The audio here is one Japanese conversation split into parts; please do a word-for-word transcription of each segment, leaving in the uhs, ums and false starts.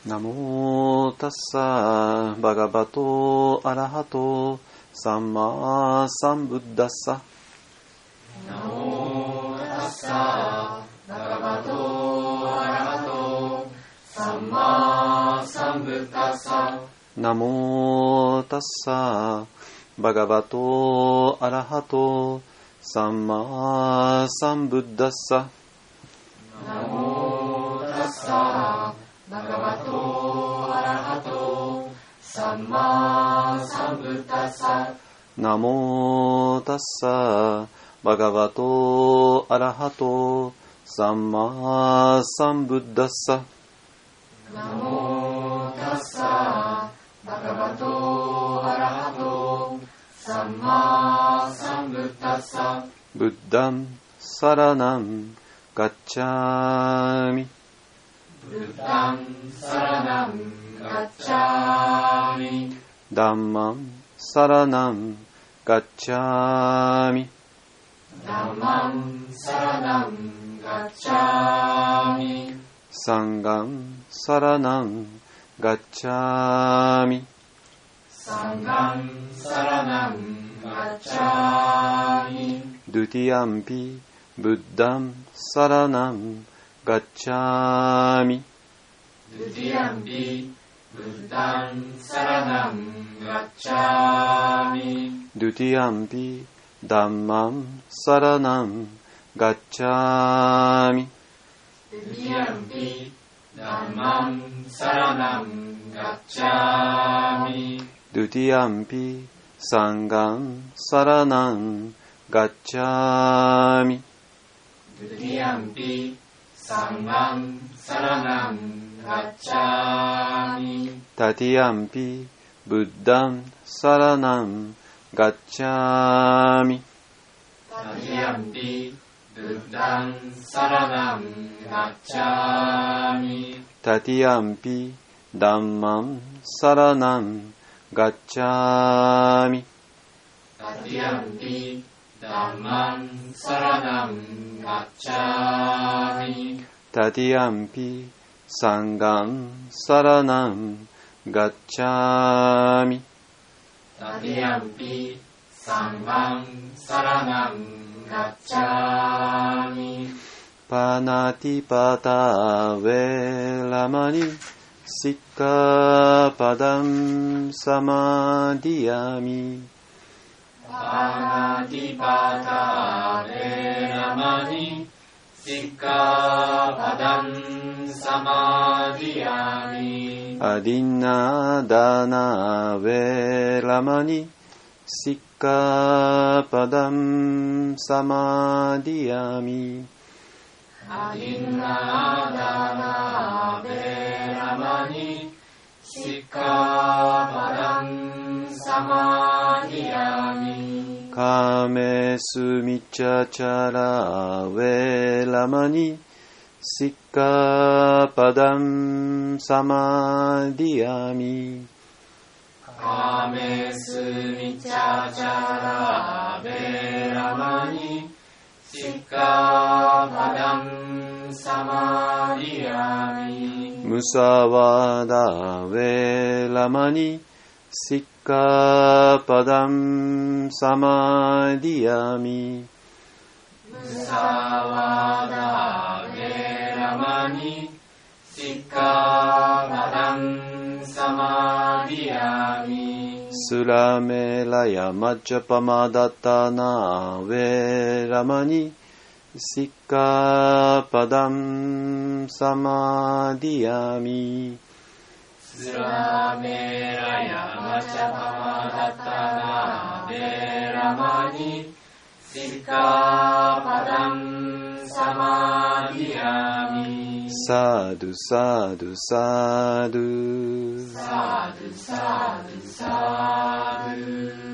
ナモタッサバガバトアラハトサンマサンブッダッサ。 ナモタッサバガバトアラハトサンマサンブッダッサ。 ナモタッサバガバトアラハトサンマサンブッダッサ。 ナモタッサバガバトアラハトサンマサンブッダッサ。 ナモタッサバガバトアラハトサンマサンブッダッサ。 ナモタッサバガバトアラハトサンマサンブッダッサ。 ブッダンサラナンガッチャーミ。 ブッダンサラナンガッチャーミ。 ダンマンサラナンガッチャーミ。 ダンマンサラナンガッチャーミ。 サンガンサラナンガッチャーミ。 サンガンサラナンガッチャーミ。 ドゥティアンピブッダンサラナンガッチャーミ。 ドゥティアンピブッダンサラナンガッチャーミ。 ドゥティアンピダンマンサラナンガッチャーミ。 ドゥティアンピダンマンサラナンガッチャーミ。 ドゥティアンピサンガンサラナンガッチャーミ。 ドゥティアンピサンガンサラナンガッチャーミ。 タティアンピブッダンサラナンガッチャーミ。 タティアンピブッダンサラナンガッチャーミ。 タティアンピダンマンサラナンガッチャーミ。 タティアンピダンマンサラナンガッチャーミ。 タティアンピサンガンサラナンガッチャーミ。 タティアンピサンガンサラナンガッチャーミ。 パナティパタウェラマニシッカパダンサマディアミ。 パナティパタウェラマニシッカパダンサマディアミ。 アディナダナウェラマニシッカパダンサマディアミ。 アディナダナベラマニシカパダンサマディアミ。 カメスミチャチャラウェラマニシッカパダンサマディアミ。 カメスミチャチャラベラマニシカパダンサマディアミ。 ムサワダウェラマニシッカパダンサマディアミ。 ムサワダウェラマニシカパダンサマディアミ。 スラメラヤマチャパマダタナウェラマニシッカパダンサマディアミ。 スラメラヤマチャパマダタナベラマニシカパダンサマディアミ。 サドゥサドゥサドゥサドゥサドゥサドゥ。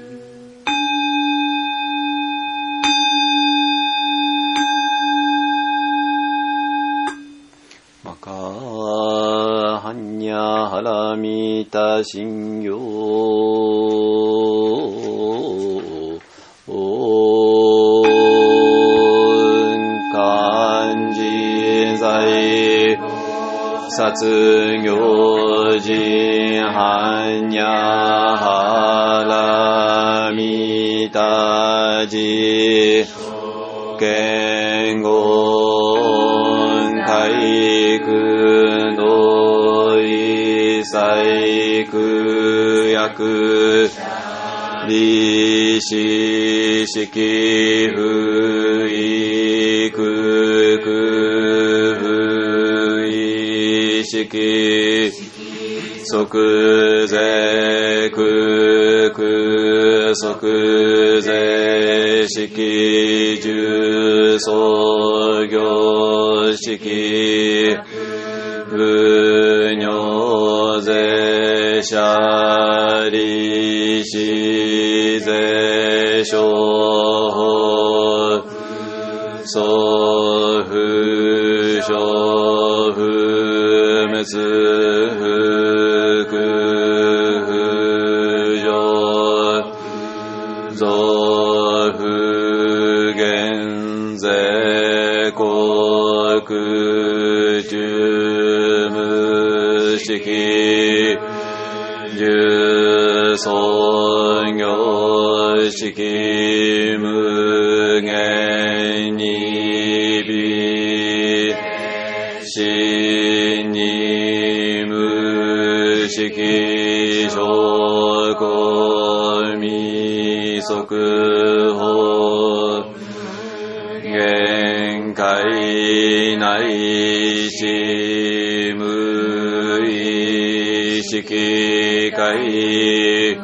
マカハンニャハラミタシンヨ漢字在殺行人般若波羅蜜多時見言体育同意細工薬利子式不意空不意式即税空空即税式重創業式不尿税者利子税商法総不小不滅不空不上増不減税国中無式重創業式無限に微真に無式証拠未速報限界内し無意識界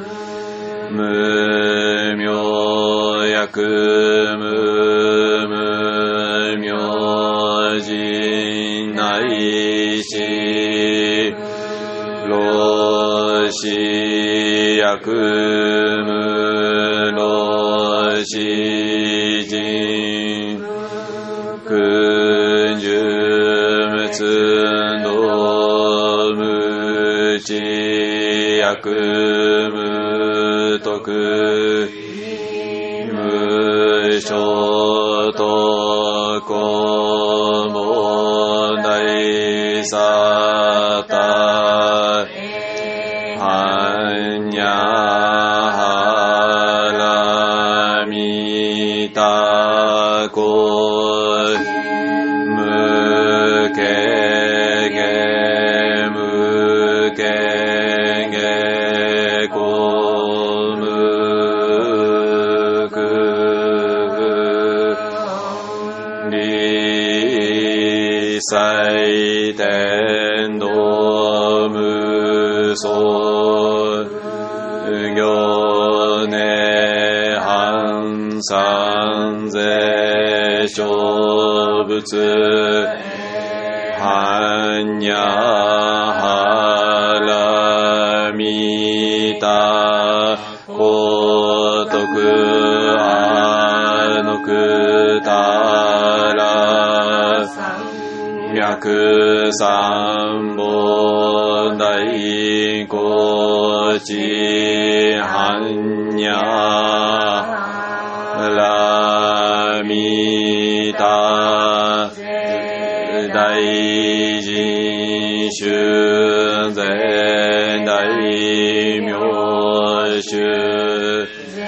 無明薬無無明人内し老死薬無老死人空十滅道無知薬無徳無所得問題サタ般若波羅蜜多故無形下無形下故無空理祭天道無相行涅槃三世小仏般若波羅蜜多高徳阿耨多羅脈三本大高知般若波羅蜜多大人衆善大名衆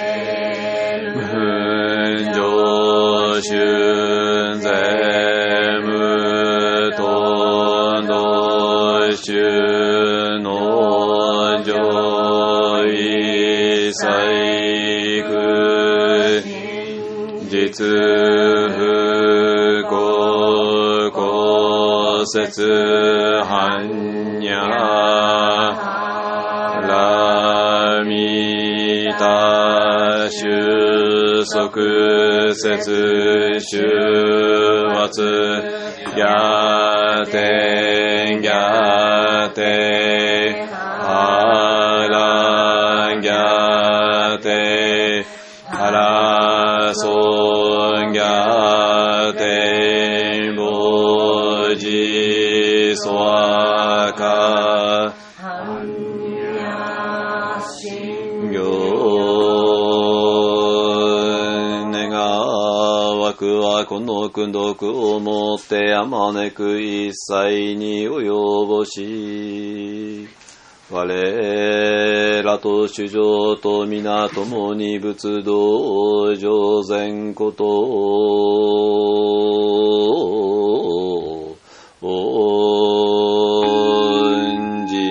文上衆善無頓道衆の上位細工実不公公説般若波羅蜜多収束説終末逆転逆転波羅逆転波羅尊逆転菩提ソワカ行願わくははこの功徳をもってあまねく一切に及ぼし、我らと主情と皆共に仏道上善ことを恩じ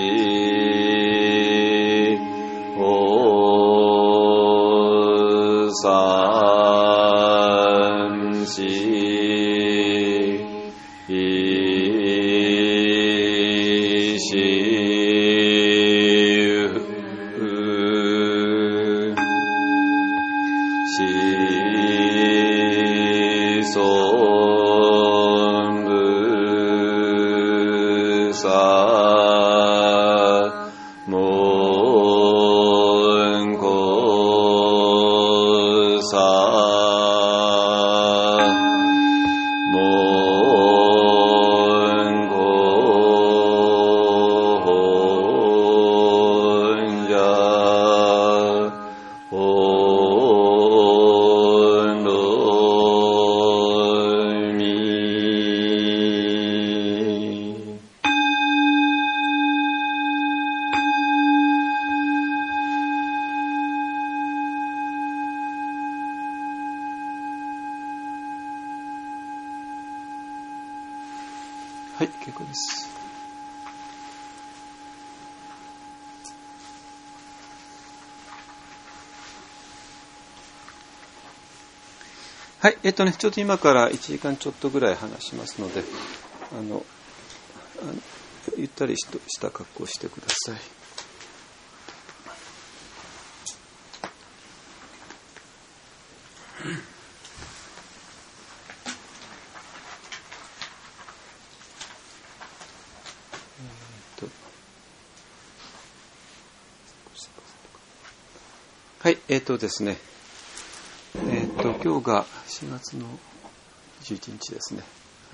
おさんしいしはい、結構です。はい、えっとね、ちょっと今からいちじかんちょっとぐらい話しますので、あの、あのゆったりした格好をしてください。はい、えっとですね、えっと、今日がしがつのじゅういちにちですね。はい。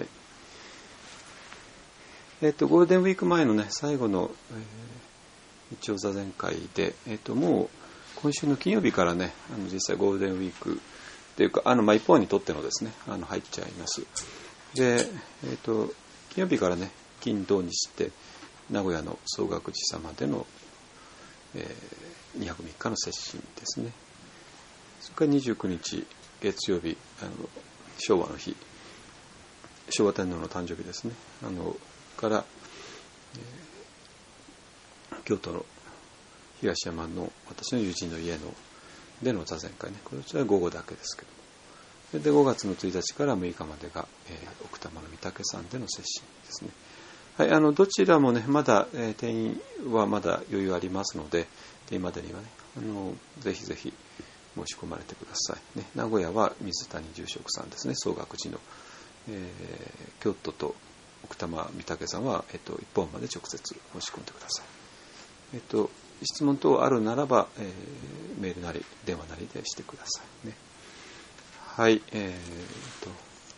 えっと、ゴールデンウィーク前のね、最後の、えー、一応座禅会で、えっと、もう今週の金曜日からね、あの実際ゴールデンウィークっていうか、あの、まあ、一方にとってのですね、あの、入っちゃいます。で、えっと、金曜日からね、金土にして、名古屋の総学寺様での、えーにはくみっかの接心ですね。それからにじゅうくにち月曜日、あの昭和の日、昭和天皇の誕生日ですね。あのから、えー、京都の東山の私の友人の家のでの座禅会ね。これは午後だけですけども。それでごがつのついたちからむいかまでが、えー、奥多摩の御嶽山での接心ですね。はい、あのどちらもね、まだ、えー、定員はまだ余裕ありますので、定員までにはね、あのぜひぜひ申し込まれてください、ね。名古屋は水谷住職さんですね、総学寺の、えー、京都と奥多摩御嶽山は、えっと、一本まで直接申し込んでください。えっと、質問等あるならば、えー、メールなり電話なりでしてくださいね。はい、えー、っと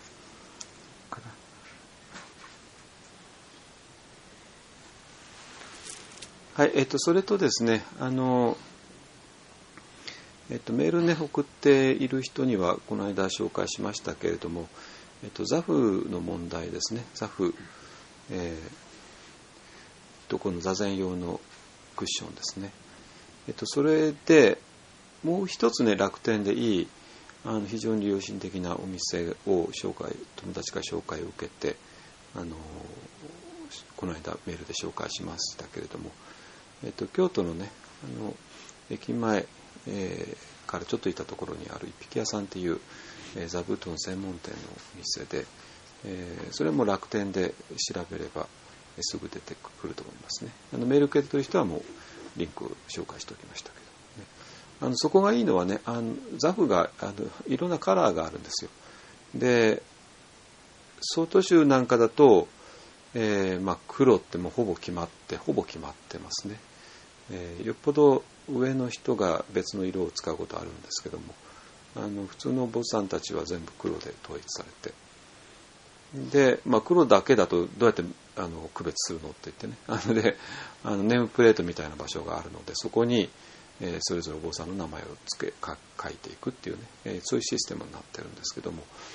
はい、えっと、それとですね、あの、えっと、メールね、送っている人には、この間紹介しましたけれども、えっと、座布の問題ですね、座布、えー、とこの座禅用のクッションですね。えっと、それで、もう一つね、楽天でいい、あの非常に良心的なお店を紹介、友達から紹介を受けて、あの、この間メールで紹介しましたけれども、えっと、京都のね、あの駅前、えー、からちょっと行ったところにある一匹屋さんっていう、えー、座布団専門店のお店で、えー、それも楽天で調べれば、えー、すぐ出てくると思いますね。あのメール受け取る人はもうリンクを紹介しておきましたけど、ね、あのそこがいいのはね、あの座布があのいろんなカラーがあるんですよ。で、曹洞宗なんかだと、えーまあ、黒ってもうほぼ決まってほぼ決まってますね。えー、よっぽど上の人が別の色を使うことあるんですけども、あの普通のお坊さんたちは全部黒で統一されて、で、まあ、黒だけだとどうやってあの区別するのって言ってね、あのであのネームプレートみたいな場所があるので、そこに、えー、それぞれお坊さんの名前をつけか書いていくっていうね、えー、そういうシステムになってるんですけども、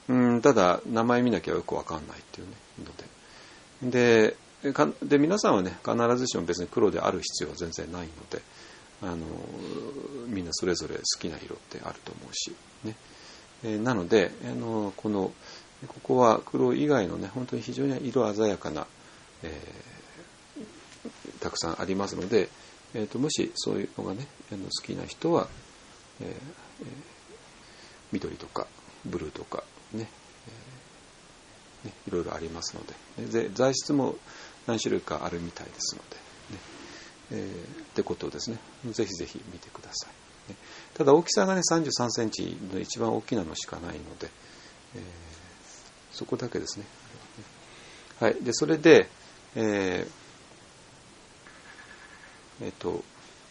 うん、ただ名前見なきゃよくわかんないっていうねので、でかで皆さんはね必ずしも別に黒である必要は全然ないので、あのみんなそれぞれ好きな色ってあると思うしね、えー、なのであのこのここは黒以外のね本当に非常に色鮮やかな、えー、たくさんありますので、えー、ともしそういうのがねあの好きな人は、えーえー、緑とかブルーとかね、えー、ねいろいろありますので、で材質も何種類かあるみたいですので、ねえー、ってことをですねぜひぜひ見てください、ね、ただ大きさがねさんじゅうさんセンチの一番大きなのしかないので、えー、そこだけですね。はい、でそれで、えー、えっと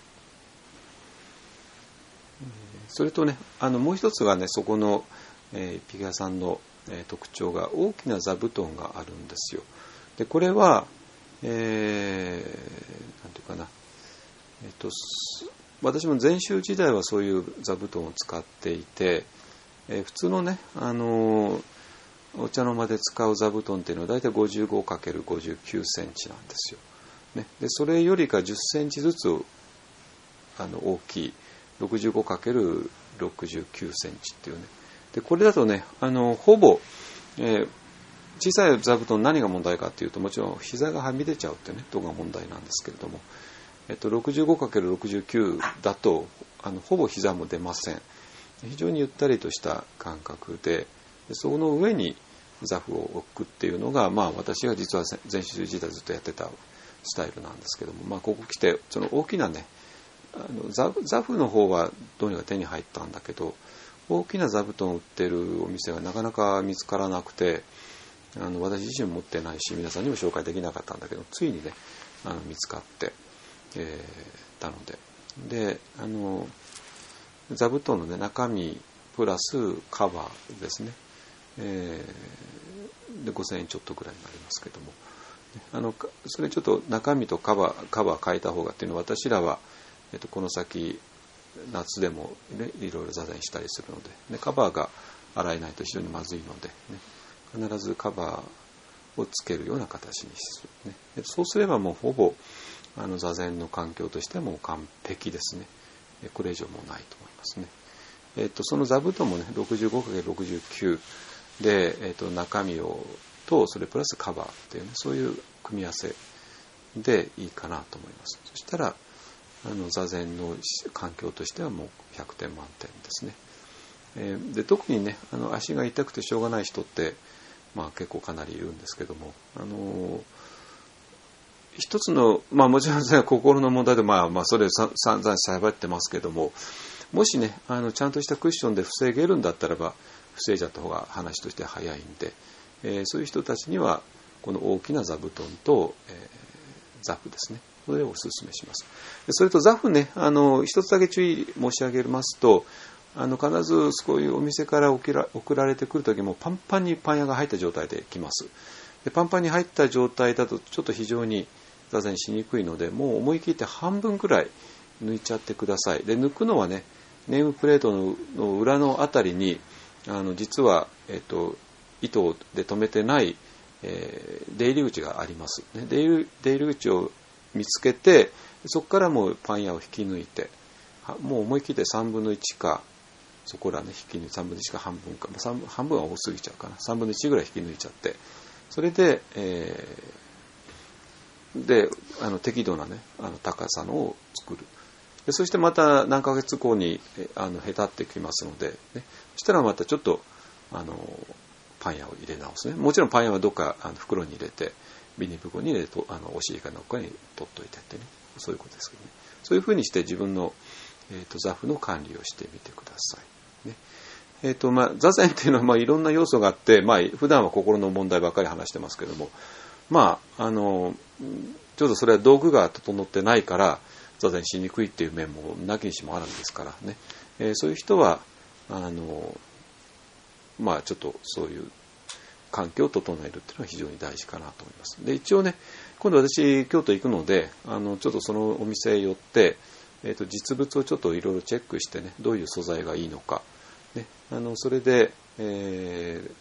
それとねあのもう一つがねそこの、えー、ピガさんの、えー、特徴が大きな座布団があるんですよ。でこれは、えー、なんていうかな、えっと私も禅宗時代はそういう座布団を使っていて、えー、普通のねあのー、お茶の間で使う座布団っていうのはだいたい ごじゅうごかけるごじゅうきゅうセンチなんですよ。ね、でそれよりかじゅっセンチずつあの大きい ろくじゅうごかけるろくじゅうきゅうセンチっていうね。でこれだとねあのほぼ、えー、小さい座布団何が問題かっていうともちろん膝がはみ出ちゃうってねとこが問題なんですけれども、えっと、ろくじゅうごかけるろくじゅうきゅう だとあのほぼ膝も出ません。非常にゆったりとした感覚で、でその上に座布を置くっていうのが、まあ、私が実は禅宗時代ずっとやってたスタイルなんですけども、まあ、ここ来てその大きなねあの 座, 座布の方はどうにか手に入ったんだけど大きな座布団を売ってるお店がなかなか見つからなくて、あの私自身持ってないし皆さんにも紹介できなかったんだけどついにねあの見つかって、えー、たのでであの座布団の、ね、中身プラスカバーですね、えー、でごせんえんちょっとぐらいになりますけども、あのそれちょっと中身とカバーカバー変えた方がっていうのは私らは、えっと、この先夏でも、ね、いろいろ座禅したりするので、ね、カバーが洗えないと非常にまずいので、ね、必ずカバーをつけるような形にする、ね、そうすればもうほぼあの座禅の環境としてはもう完璧ですね。これ以上もないと思いますね。えっと、その座布団もね ろくじゅうごかけるろくじゅうきゅう で、えっと、中身をとそれプラスカバーっていう、ね、そういう組み合わせでいいかなと思います。そしたらあの座禅の環境としてはもうひゃくてん満点ですね。えー、で特にねあの足が痛くてしょうがない人って、まあ、結構かなりいるんですけども、あのー、一つの、まあ、もちろん、ね、心の問題で、まあまあ、それ散々喋ってますけども、もしねあのちゃんとしたクッションで防げるんだったらば防いじゃった方が話として早いんで、えー、そういう人たちにはこの大きな座布団と、えー、座布ですね、これをお勧めします。でそれと座布ね、あの一つだけ注意申し上げますと、あの必ずそういうお店から送ら、送られてくる時もパンパンにパン屋が入った状態で来ます。でパンパンに入った状態だとちょっと非常に座禅しにくいので、もう思い切って半分くらい抜いちゃってください。で抜くのはねネームプレート の, の裏のあたりにあの実は、えー、と糸で留めてない、えー、出入り口があります、ね、出入り、出入り口を見つけてそこからもうパン屋を引き抜いてもう思い切ってさんぶんのいちかそこらね引き抜いてさんぶんのいちか半分か半分は多すぎちゃうかなさんぶんのいちぐらい引き抜いちゃってそれで、えー、であの適度なねあの高さのを作る。でそしてまた何ヶ月後にあのへたってきますので、ね、そしたらまたちょっとあのパン屋を入れ直すね。もちろんパン屋はどっかあの袋に入れてビニ袋に入れてあのお尻かどっかに取っといてってねそういうことですけどね。そういうふうにして自分の、えー、と座布の管理をしてみてください。ねえーとまあ、座禅っていうのはまあいろんな要素があって、まあ、普段は心の問題ばっかり話してますけども、まああのちょっとそれは道具が整ってないから座禅しにくいっていう面もなきにしもあるんですからね、えー、そういう人はあのまあちょっとそういう環境を整えるっていうのは非常に大事かなと思います。で一応ね今度私京都行くのであのちょっとそのお店へ寄って、えー、と実物をちょっといろいろチェックしてねどういう素材がいいのか、ね、あのそれで、えー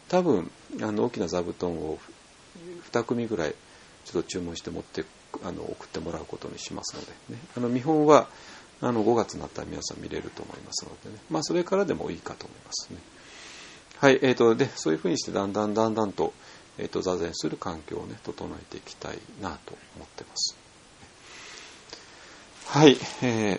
多分あの大きな座布団をに組ぐらいちょっと注文して持ってあの送ってもらうことにしますので、ね、あの見本はあのごがつになったら皆さん見れると思いますのでね、まあ、それからでもいいかと思いますね。はい、えーと、でそういうふうにしてだんだんだんだんと、えーと、座禅する環境をね整えていきたいなと思ってます。はい、え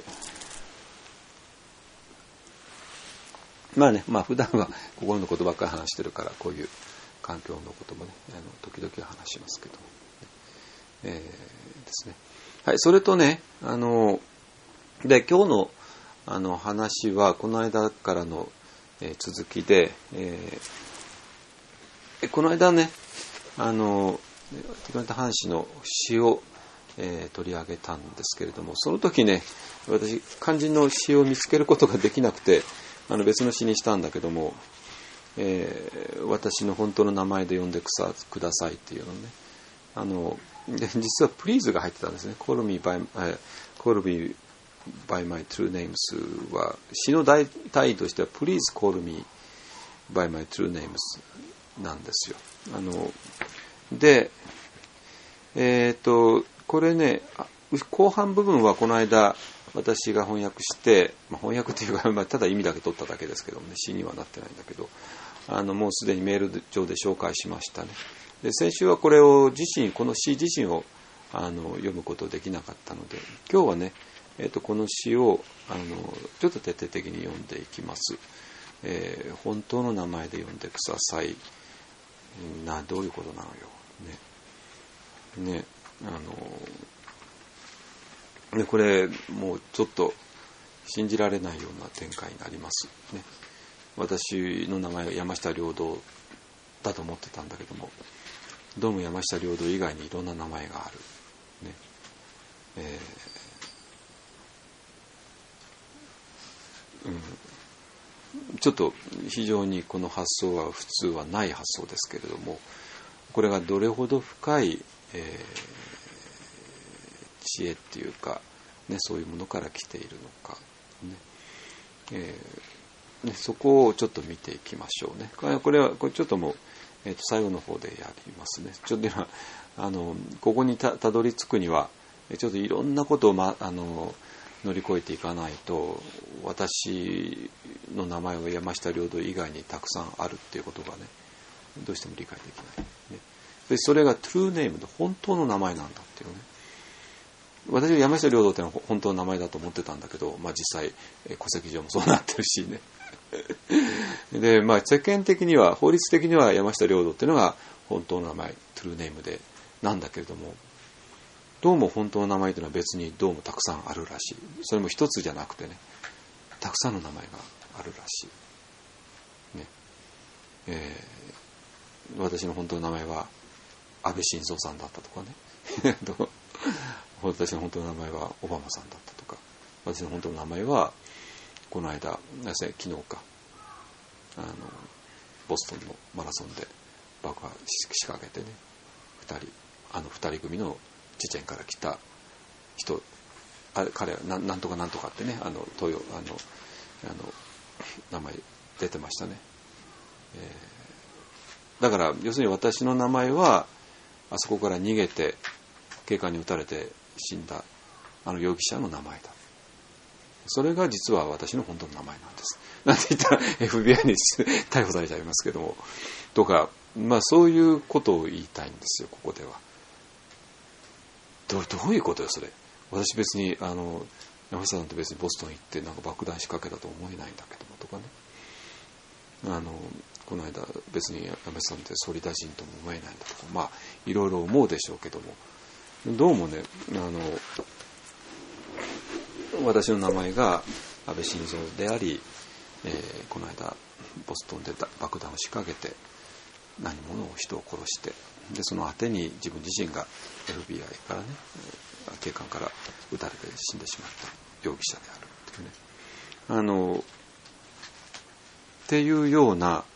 ー、まあね、まあ普段は心のことばっかり話してるからこういう環境のこともねあの時々は話しますけど、えー、ですね。はい、それとねあので今日のあの話はこの間からの、えー、続きで、えー、この間ねあの藩士の詩を、えー、取り上げたんですけれども、その時ね私肝心の詩を見つけることができなくてあの別の詩にしたんだけども、えー、私の本当の名前で呼んでくださいっていうのね、あので実はプリーズが入ってたんですね。 Call me by, uh, call me by my true names は詩の題としては Please call me by my true names なんですよ。あのでえっとこれね後半部分はこの間私が翻訳して、まあ、翻訳というか、まあ、ただ意味だけ取っただけですけどもね、詩にはなってないんだけど、あのもうすでにメール上で紹介しましたね。で先週はこれを自身この詩自身をあの読むことできなかったので、今日はね、えー、とこの詩をあのちょっと徹底的に読んでいきます。えー、本当の名前で呼んでくださいな、どういうことなのよね。ね、あのね、これもうちょっと信じられないような展開になりますね。私の名前は山下良道だと思ってたんだけども、どうも山下良道以外にいろんな名前がある、ねえーうん、ちょっと非常にこの発想は普通はない発想ですけれども、これがどれほど深い、えー、知恵っていうか、ね、そういうものから来ているのか、ねえーね、そこをちょっと見ていきましょうね。これ, これはこれちょっともう、えー、と最後の方でやりますね。ちょっと今あのここに た, たどり着くにはちょっといろんなことを、ま、あの乗り越えていかないと、私の名前は山下良道以外にたくさんあるっていうことがねどうしても理解できない、ね、でそれが true name で本当の名前なんだっていうね。私は山下良道ってのは本当の名前だと思ってたんだけど、まあ、実際戸籍上もそうなってるしねで、まあ、世間的には法律的には山下良道っていうのが本当の名前 true name でなんだけれども、どうも本当の名前というのは別にどうもたくさんあるらしい。それも一つじゃなくてね、たくさんの名前があるらしい、ねえー、私の本当の名前は安倍晋三さんだったとかね私の本当の名前はオバマさんだったとか、私の本当の名前はこの間昨日かあのボストンのマラソンで爆破仕掛けてね、ふたりあのふたり組のチェチェンから来た人、あれ彼は な, なんとかなんとかってね、あの東洋あのあの名前出てましたね、えー、だから要するに私の名前はあそこから逃げて警官に撃たれて死んだあの容疑者の名前だ。それが実は私の本当の名前なんです。なんて言ったら エフビーアイ に逮捕されちゃいますけどもとか、まあそういうことを言いたいんですよ。ここではど, どういうことよそれ。私別にあの山下さんと別にボストン行ってなんか爆弾仕掛けたと思えないんだけどもとかね、あのこの間別に山下さんって総理大臣とも思えないんだとか、まあいろいろ思うでしょうけども、どうもねあの私の名前が安倍晋三であり、えー、この間ボストンで爆弾を仕掛けて何者を人を殺して、でその果てに自分自身が エフビーアイ からね警官から撃たれて死んでしまった容疑者であるっていうね、あのっていうような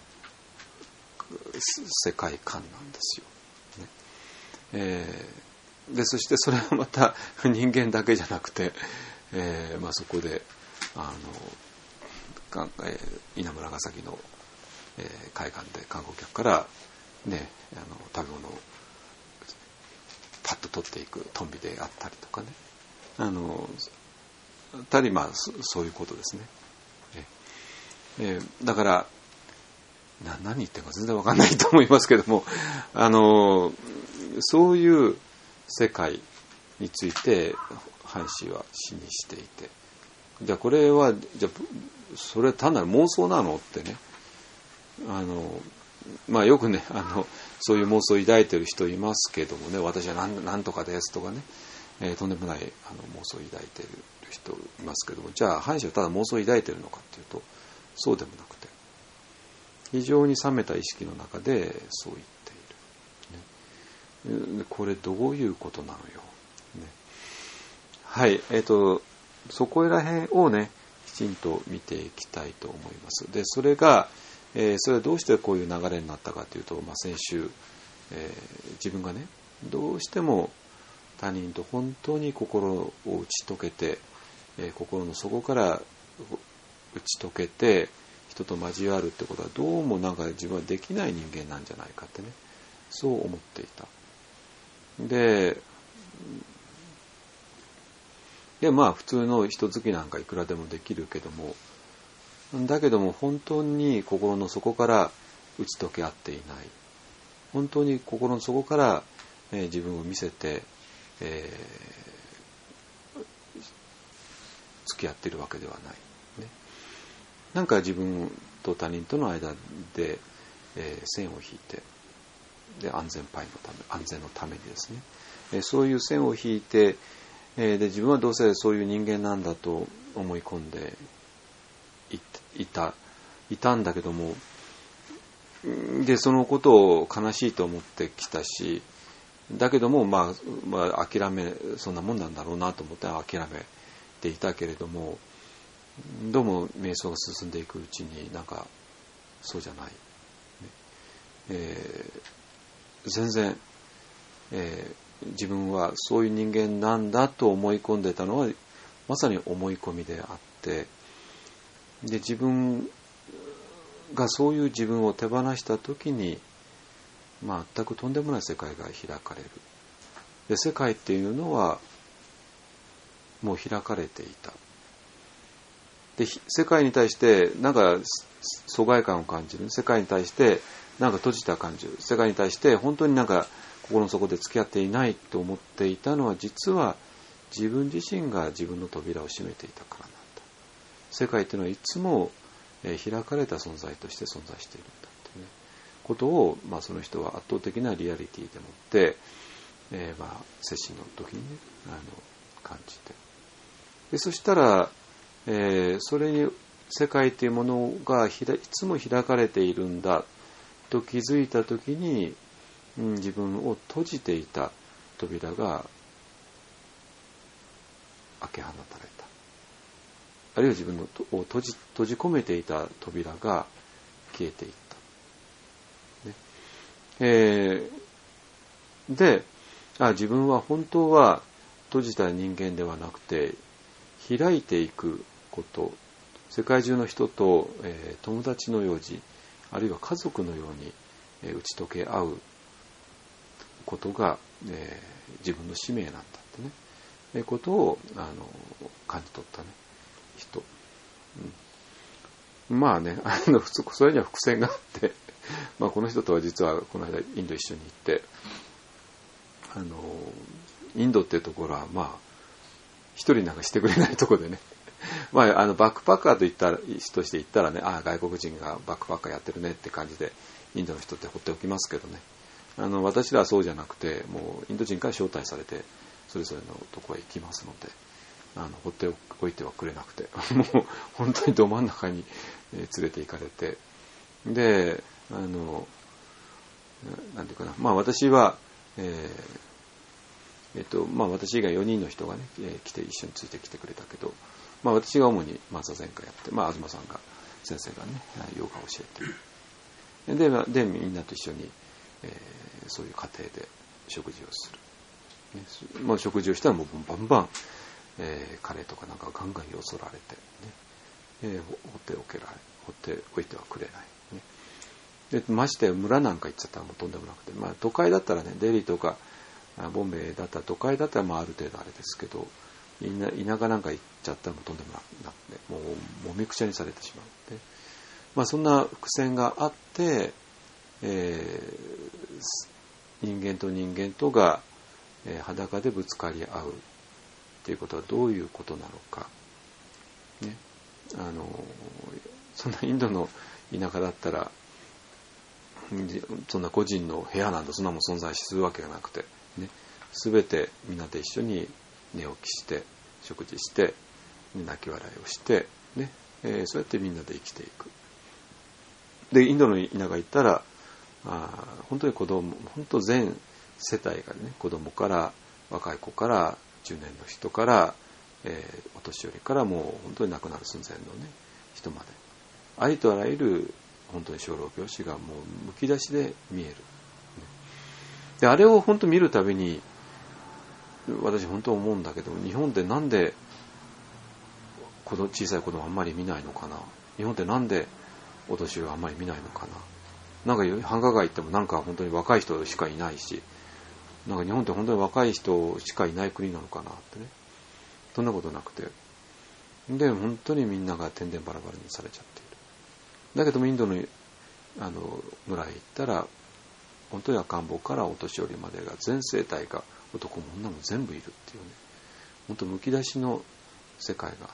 世界観なんですよ、ねえー、でそしてそれはまた人間だけじゃなくて、えーまあ、そこであの、えー、稲村ヶ崎のえー、海岸で観光客からね、あの食べ物をパッと取っていくトンビであったりとかね、あのたりまあそういうことですね。えー、だからな何言ってるか全然わかんないと思いますけども、あのそういう世界について範子は詩にしていて、じゃあこれはじゃあそれ単なる妄想なのってね、あのまあよくね、あのそういう妄想を抱いてる人いますけどもね、私は何なんとかですとかね、えー、とんでもないあの妄想を抱いている人いますけども、じゃあ範子はただ妄想を抱いているのかっていうとそうでもなくて、非常に冷めた意識の中でそう言っている、ね、これどういうことなのよ、ね、はい、えっとそこら辺をねきちんと見ていきたいと思います。でそれが、えー、それはどうしてこういう流れになったかというと、まあ、先週、えー、自分がねどうしても他人と本当に心を打ち解けて、えー、心の底から打ち解けて人と交わるってことはどうもなんか自分はできない人間なんじゃないかってね、そう思っていた。でいやまあ普通の人好きなんかいくらでもできるけども、だけども本当に心の底から打ち解け合っていない、本当に心の底から、えー、自分を見せて、えー、付き合っているわけではない、ね、なんか自分と他人との間で、えー、線を引いて、で安全パイのため安全のためにですね、えー、そういう線を引いて、えー、で自分はどうせそういう人間なんだと思い込んでいたいたんだけども、でそのことを悲しいと思ってきたし、だけども、まあ、まあ諦めそんなもんなんだろうなと思って諦めていたけれども、どうも瞑想が進んでいくうちになんかそうじゃない、ねえー、全然、えー、自分はそういう人間なんだと思い込んでたのはまさに思い込みであって、で自分がそういう自分を手放した時に全くとんでもない世界が開かれる。で世界っていうのはもう開かれていた。で世界に対してなんか疎外感を感じる、世界に対してなんか閉じた感じる、世界に対して本当になんか心の底で付き合っていないと思っていたのは、実は自分自身が自分の扉を閉めていたからなんだ。世界っていうのはいつも開かれた存在として存在しているんだっていう、ね、ことを、まあ、その人は圧倒的なリアリティでもって、えー、まあ接心の時にねあの感じて、でそしたら、えー、それに世界というものがひらいつも開かれているんだと気づいた時に、うん、自分を閉じていた扉が開け放たれた。あるいは自分を閉じ、閉じ込めていた扉が消えていった。ねえー、であ、自分は本当は閉じた人間ではなくて開いていくこと、世界中の人と、えー、友達のように、あるいは家族のように、えー、打ち解け合うことが、えー、自分の使命なんだってね、えー、ことをあの感じ取ったね人、うん、まあねあの普通それには伏線があってまあこの人とは実はこの間インド一緒に行って、あのインドっていうところはまあ一人なんかしてくれないところでねまああのバックパッカーといったとして言ったらね、ああ外国人がバックパッカーやってるねって感じでインドの人って放っておきますけどね、あの私らはそうじゃなくて、もうインド人から招待されてそれぞれのところへ行きますので、あの放っておいてはくれなくてもう本当にど真ん中に連れて行かれて、であのなんていうかな、まあ私は、えーえっとまあ、私以外よにんの人がね、えー、来て一緒についてきてくれたけど、まあ、私が主に座禅会やって、まあ、東さんが先生がねヨガを教えてで、まあ、でみんなと一緒に、えー、そういう家庭で食事をする、ね、まあ、食事をしたらもうバンバン、えー、カレーとかなんかガンガンよそられて、ねえー、放っておけられ放っておいてはくれない、ねでまして村なんか行っちゃったらもうとんでもなくて、まあ、都会だったらね、デリーとかボンベイだったら都会だったらまあある程度あれですけど、田舎なんか行っちゃったらもうとんでもなくて、もうもみくちゃにされてしまう。で、まあ、そんな伏線があって、えー、人間と人間とが、えー、裸でぶつかり合うっていうことはどういうことなのか、ね、あのそんなインドの田舎だったらそんな個人の部屋なんてそんなもん存在するわけがなくて、ね、全てみんなで一緒に寝起きして食事して泣き笑いをして、ねえー、そうやってみんなで生きていく。でインドの田舎行ったらあ本当に子供本当全世帯がね、子供から若い子から中年の人から、えー、お年寄りからもう本当に亡くなる寸前のね人まで、ありとあらゆる本当に生老病死がもうむき出しで見える。であれを本当見るたびに私本当思うんだけど、日本でなんでこの小さい子供あんまり見ないのかな、日本ってなんでお年寄りあんまり見ないのかな、なんか繁華街行ってもなんか本当に若い人しかいないし、なんか日本って本当に若い人しかいない国なのかなってね、そんなことなくて、で本当にみんながてんでんばらばらにされちゃっている。だけどもインドのあの村へ行ったら本当に赤ん坊からお年寄りまでが全生態が男も女も全部いるっていうね、本当むき出しの世界があって、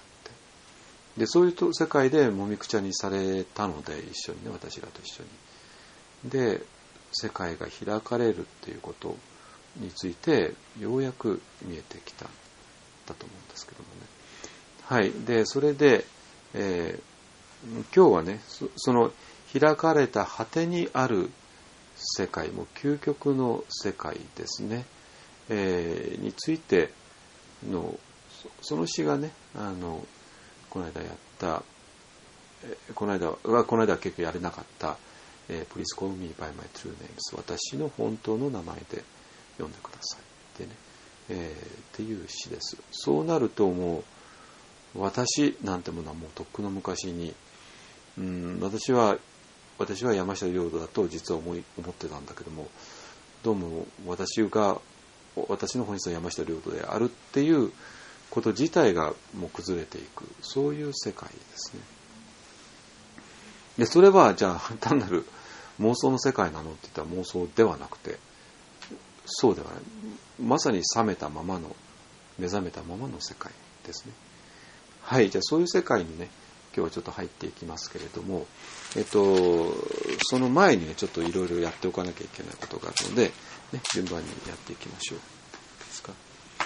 でそういう世界でもみくちゃにされたので一緒にね、私らと一緒にで世界が開かれるっていうことについてようやく見えてきたんだと思うんですけどもね。はい。でそれで、えー、今日はね そ, その開かれた果てにある世界、も究極の世界ですね、えー、についての そ, その詩がね、あのこの間やった、えー、この間はこの間は結構やれなかった、えー、Please call me by my true names、 私の本当の名前で読んでくださいってね、えー、っていう詩です。そうなるともう私なんてものはもうとっくの昔に、うん、私は私は山下領土だと実は思い思ってたんだけども、どうも私が私の本質は山下領土であるっていうこと自体がもう崩れていく、そういう世界ですね。でそれはじゃあ単なる妄想の世界なのって言ったら妄想ではなくて、そうではない、まさに覚めたままの目覚めたままの世界ですね。はい、じゃあそういう世界にね今日はちょっと入っていきますけれども、えっとその前にねちょっといろいろやっておかなきゃいけないことがあるので、ね、順番にやっていきましょう。ですか。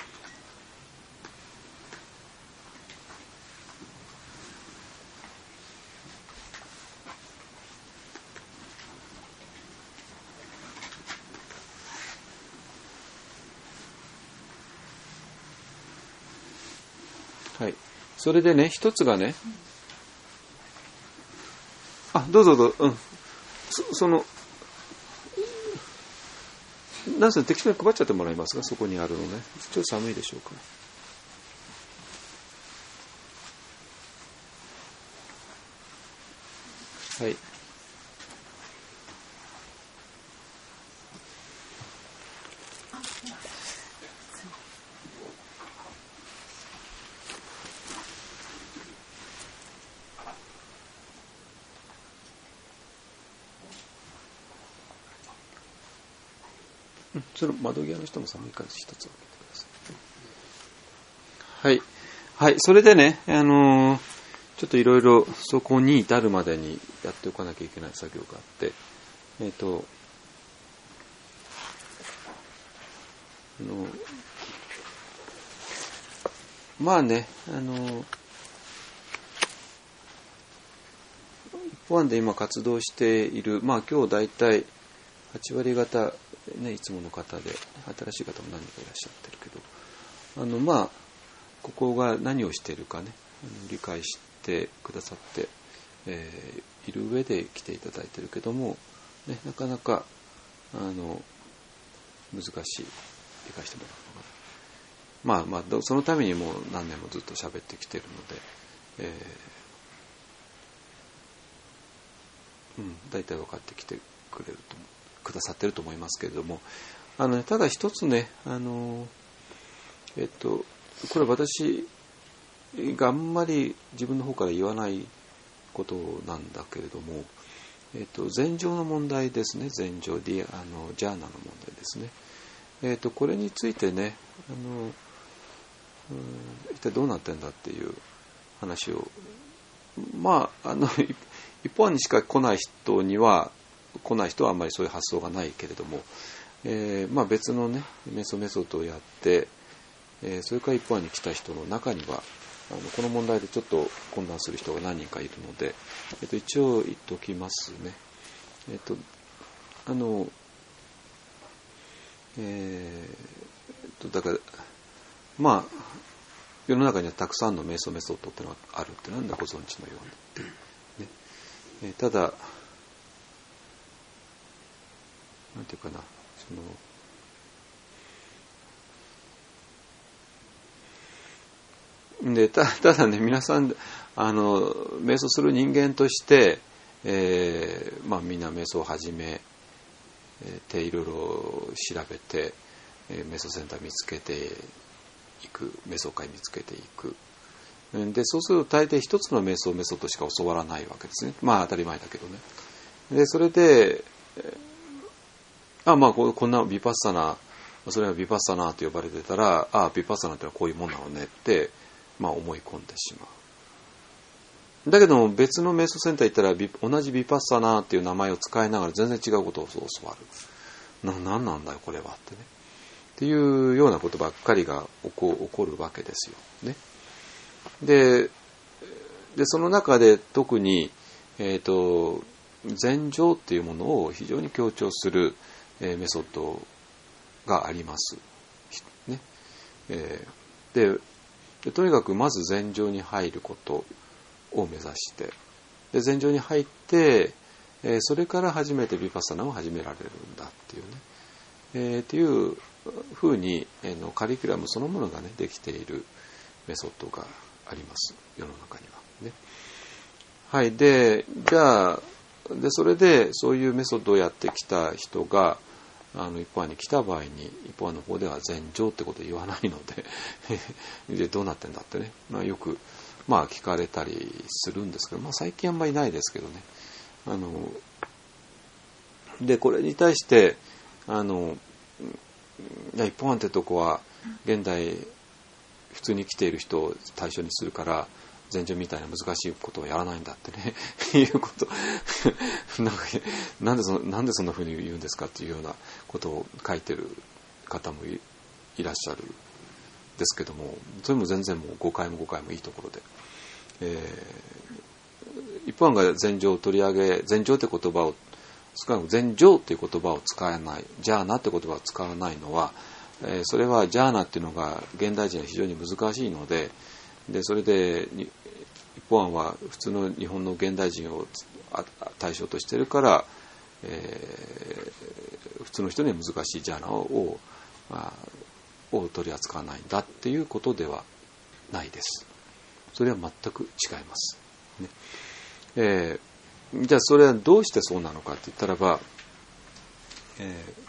はい。それでね一つがね、あ、どうぞどうぞ、うん、そ, そのなんせ適当に配っちゃってもらえますか、そこにあるのね。ちょっと寒いでしょうか。はい。その窓際の人も寒いから一つ開けてください。はい。はい。それでね、あのー、ちょっといろいろそこに至るまでにやっておかなきゃいけない作業があって、えっと、あのまあね、あのー、一方案で今活動している、まあ今日だいたいはち割方、ね、いつもの方で、新しい方も何人かいらっしゃってるけど、あのまあここが何をしているかね、理解してくださって、えー、いる上で来ていただいてるけども、ね、なかなかあの難しい、理解してもらうのが、まあまあそのためにもう何年もずっと喋ってきてるので、えーうん、大体分かってきてくれるとくださってると思いますけれども、あの、ね、ただ一つね、あのえっとこれ私があんまり自分の方から言わないことなんだけれども、えっと、禅情の問題ですね。禅情であのジャーナの問題ですね。えっと、これについてね、あの、うん、一体どうなってんだっていう話を、まあ、あの一方にしか来ない人には来ない人はあんまりそういう発想がないけれども、えーまあ、別のねメソメソッドをやって、えー、それから一方に来た人の中にはあのこの問題でちょっと混乱する人が何人かいるので、えっと、一応言っておきますね。えっとあのえー、っとだからまあ世の中にはたくさんの瞑想メソッドってのがあるってなんだご存知のように、ねえー、ただなんていうかな、そので た, ただね皆さんあの瞑想する人間として、えーまあ、みんな瞑想を始めていろいろ調べて、えー、瞑想センター見つけていく、瞑想会見つけていく。でそうすると大抵一つの瞑想メソッドしか教わらないわけですね。まあ当たり前だけどね。でそれであまあこんなビパッサナ、それはビパッサナと呼ばれてたら、あビパッサナってのはこういうもんなのねってまあ思い込んでしまう。だけども別の瞑想センター行ったら同じビパッサナーっていう名前を使いながら全然違うことを教わる。な、なんなんだよこれはってね。っていうようなことばっかりが起こ、起こるわけですよ。ね。で、でその中で特に、えっと、禅情っていうものを非常に強調する、えー、メソッドがあります。ね。えー、ででとにかくまず禅情に入ることを目指してで禅情に入って、えー、それから初めてヴィパッサナを始められるんだっていうね、えー、っていうふうに、えー、のカリキュラムそのものがねできているメソッドがあります世の中にはね。はいでじゃあでそれでそういうメソッドをやってきた人があの一般に来た場合に一般の方では禅情ってことを言わないのででどうなってんだってね、まあ、よくまあ聞かれたりするんですけど、まあ、最近あんまりないですけどね。あのでこれに対してあの一般ってとこは現代普通に来ている人を対象にするから禅情みたいな難しいことをやらないんだってねいうことなんかなんでそのなんでそんなふうに言うんですかっていうようなことを書いてる方も い, いらっしゃるですけども、それも全然もう誤解も誤解もいいところで、えー、一般が禅情を取り上げ禅情って言葉を少なくとも禅情っていう言葉を使わないジャーナって言葉を使わないのは、えー、それはジャーナっていうのが現代人は非常に難しいのででそれで一方案は普通の日本の現代人を対象としているから、えー、普通の人には難しいジャーナを、まあ、を取り扱わないんだっていうことではないです。それは全く違います、ねえー、じゃあそれはどうしてそうなのかって言ったらば、えー、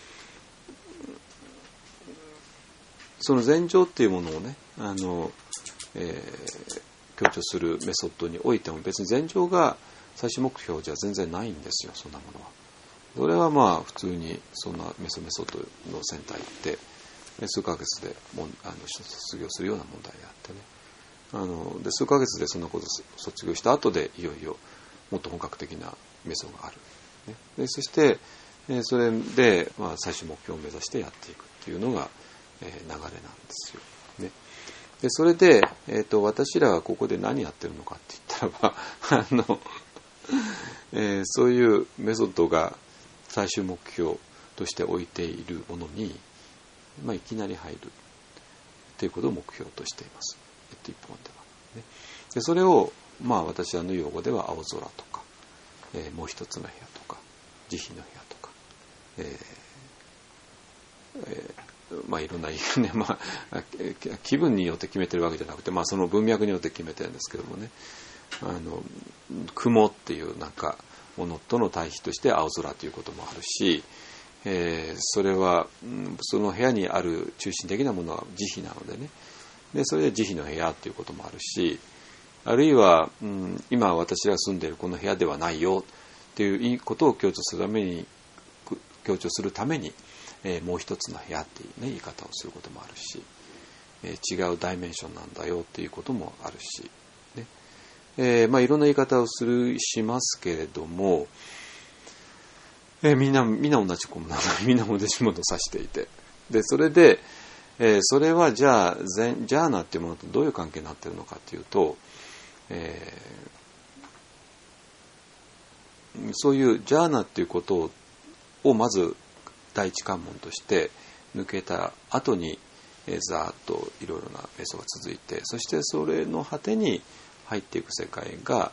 その禅情っていうものをねあのえー、強調するメソッドにおいても別に禅情が最終目標じゃ全然ないんですよ。そんなものはそれはまあ普通にそんなメソメソッドのセンター行って数ヶ月でもあの卒業するような問題であってねあので数ヶ月でそんなこと卒業した後でいよいよもっと本格的なメソがある、ね、でそして、えー、それで、まあ、最終目標を目指してやっていくっていうのが、えー、流れなんですよね。でそれで、えーと、私らはここで何やってるのかって言ったらばあの、えー、そういうメソッドが最終目標として置いているものに、まあ、いきなり入るということを目標としています。えっと、一本では、ね、でそれを、まあ、私はの用語では青空とか、えー、もう一つの部屋とか慈悲の部屋とか、えーえーまあいろんな、ねまあ、気分によって決めてるわけじゃなくて、まあ、その文脈によって決めてるんですけどもねあの雲っていうなんかものとの対比として青空ということもあるし、えー、それは、うん、その部屋にある中心的なものは慈悲なのでね、でそれで慈悲の部屋ということもあるし、あるいは、うん、今私が住んでいるこの部屋ではないよということを強調するために強調するために、えー、もう一つの部屋っていう、ね、言い方をすることもあるし、えー、違うダイメンションなんだよっていうこともあるし、ね、えーまあ、いろんな言い方をするしますけれども、えー、みんなみんな同じものみんな同じものを指していて、でそれで、えー、それはじゃあジャーナっていうものとどういう関係になっているのかというと、えー、そういうジャーナっていうことををまず第一関門として抜けた後に、えー、ざーっといろいろな瞑想が続いて、そしてそれの果てに入っていく世界が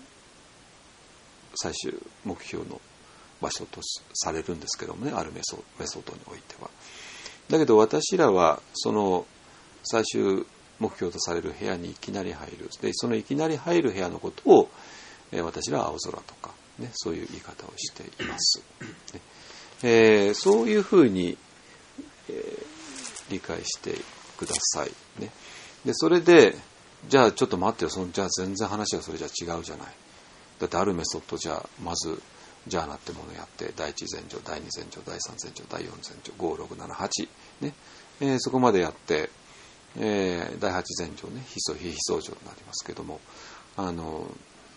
最終目標の場所とされるんですけどもね、あるメソメソッドにおいては。だけど私らはその最終目標とされる部屋にいきなり入る。でそのいきなり入る部屋のことを、えー、私らは青空とか、ね、そういう言い方をしています。ねえー、そういうふうに、えー、理解してください。ね、でそれでじゃあちょっと待ってよ、そのじゃあ全然話がそれじゃ違うじゃない。だってあるメソッドじゃあまずジャーナってものをやって第一前兆、第二前兆、第三前兆、第四前兆、ご、ろく、なな、はち、ねえー、そこまでやって、えー、だいはち前兆ね、非非非相乗になりますけども、あの、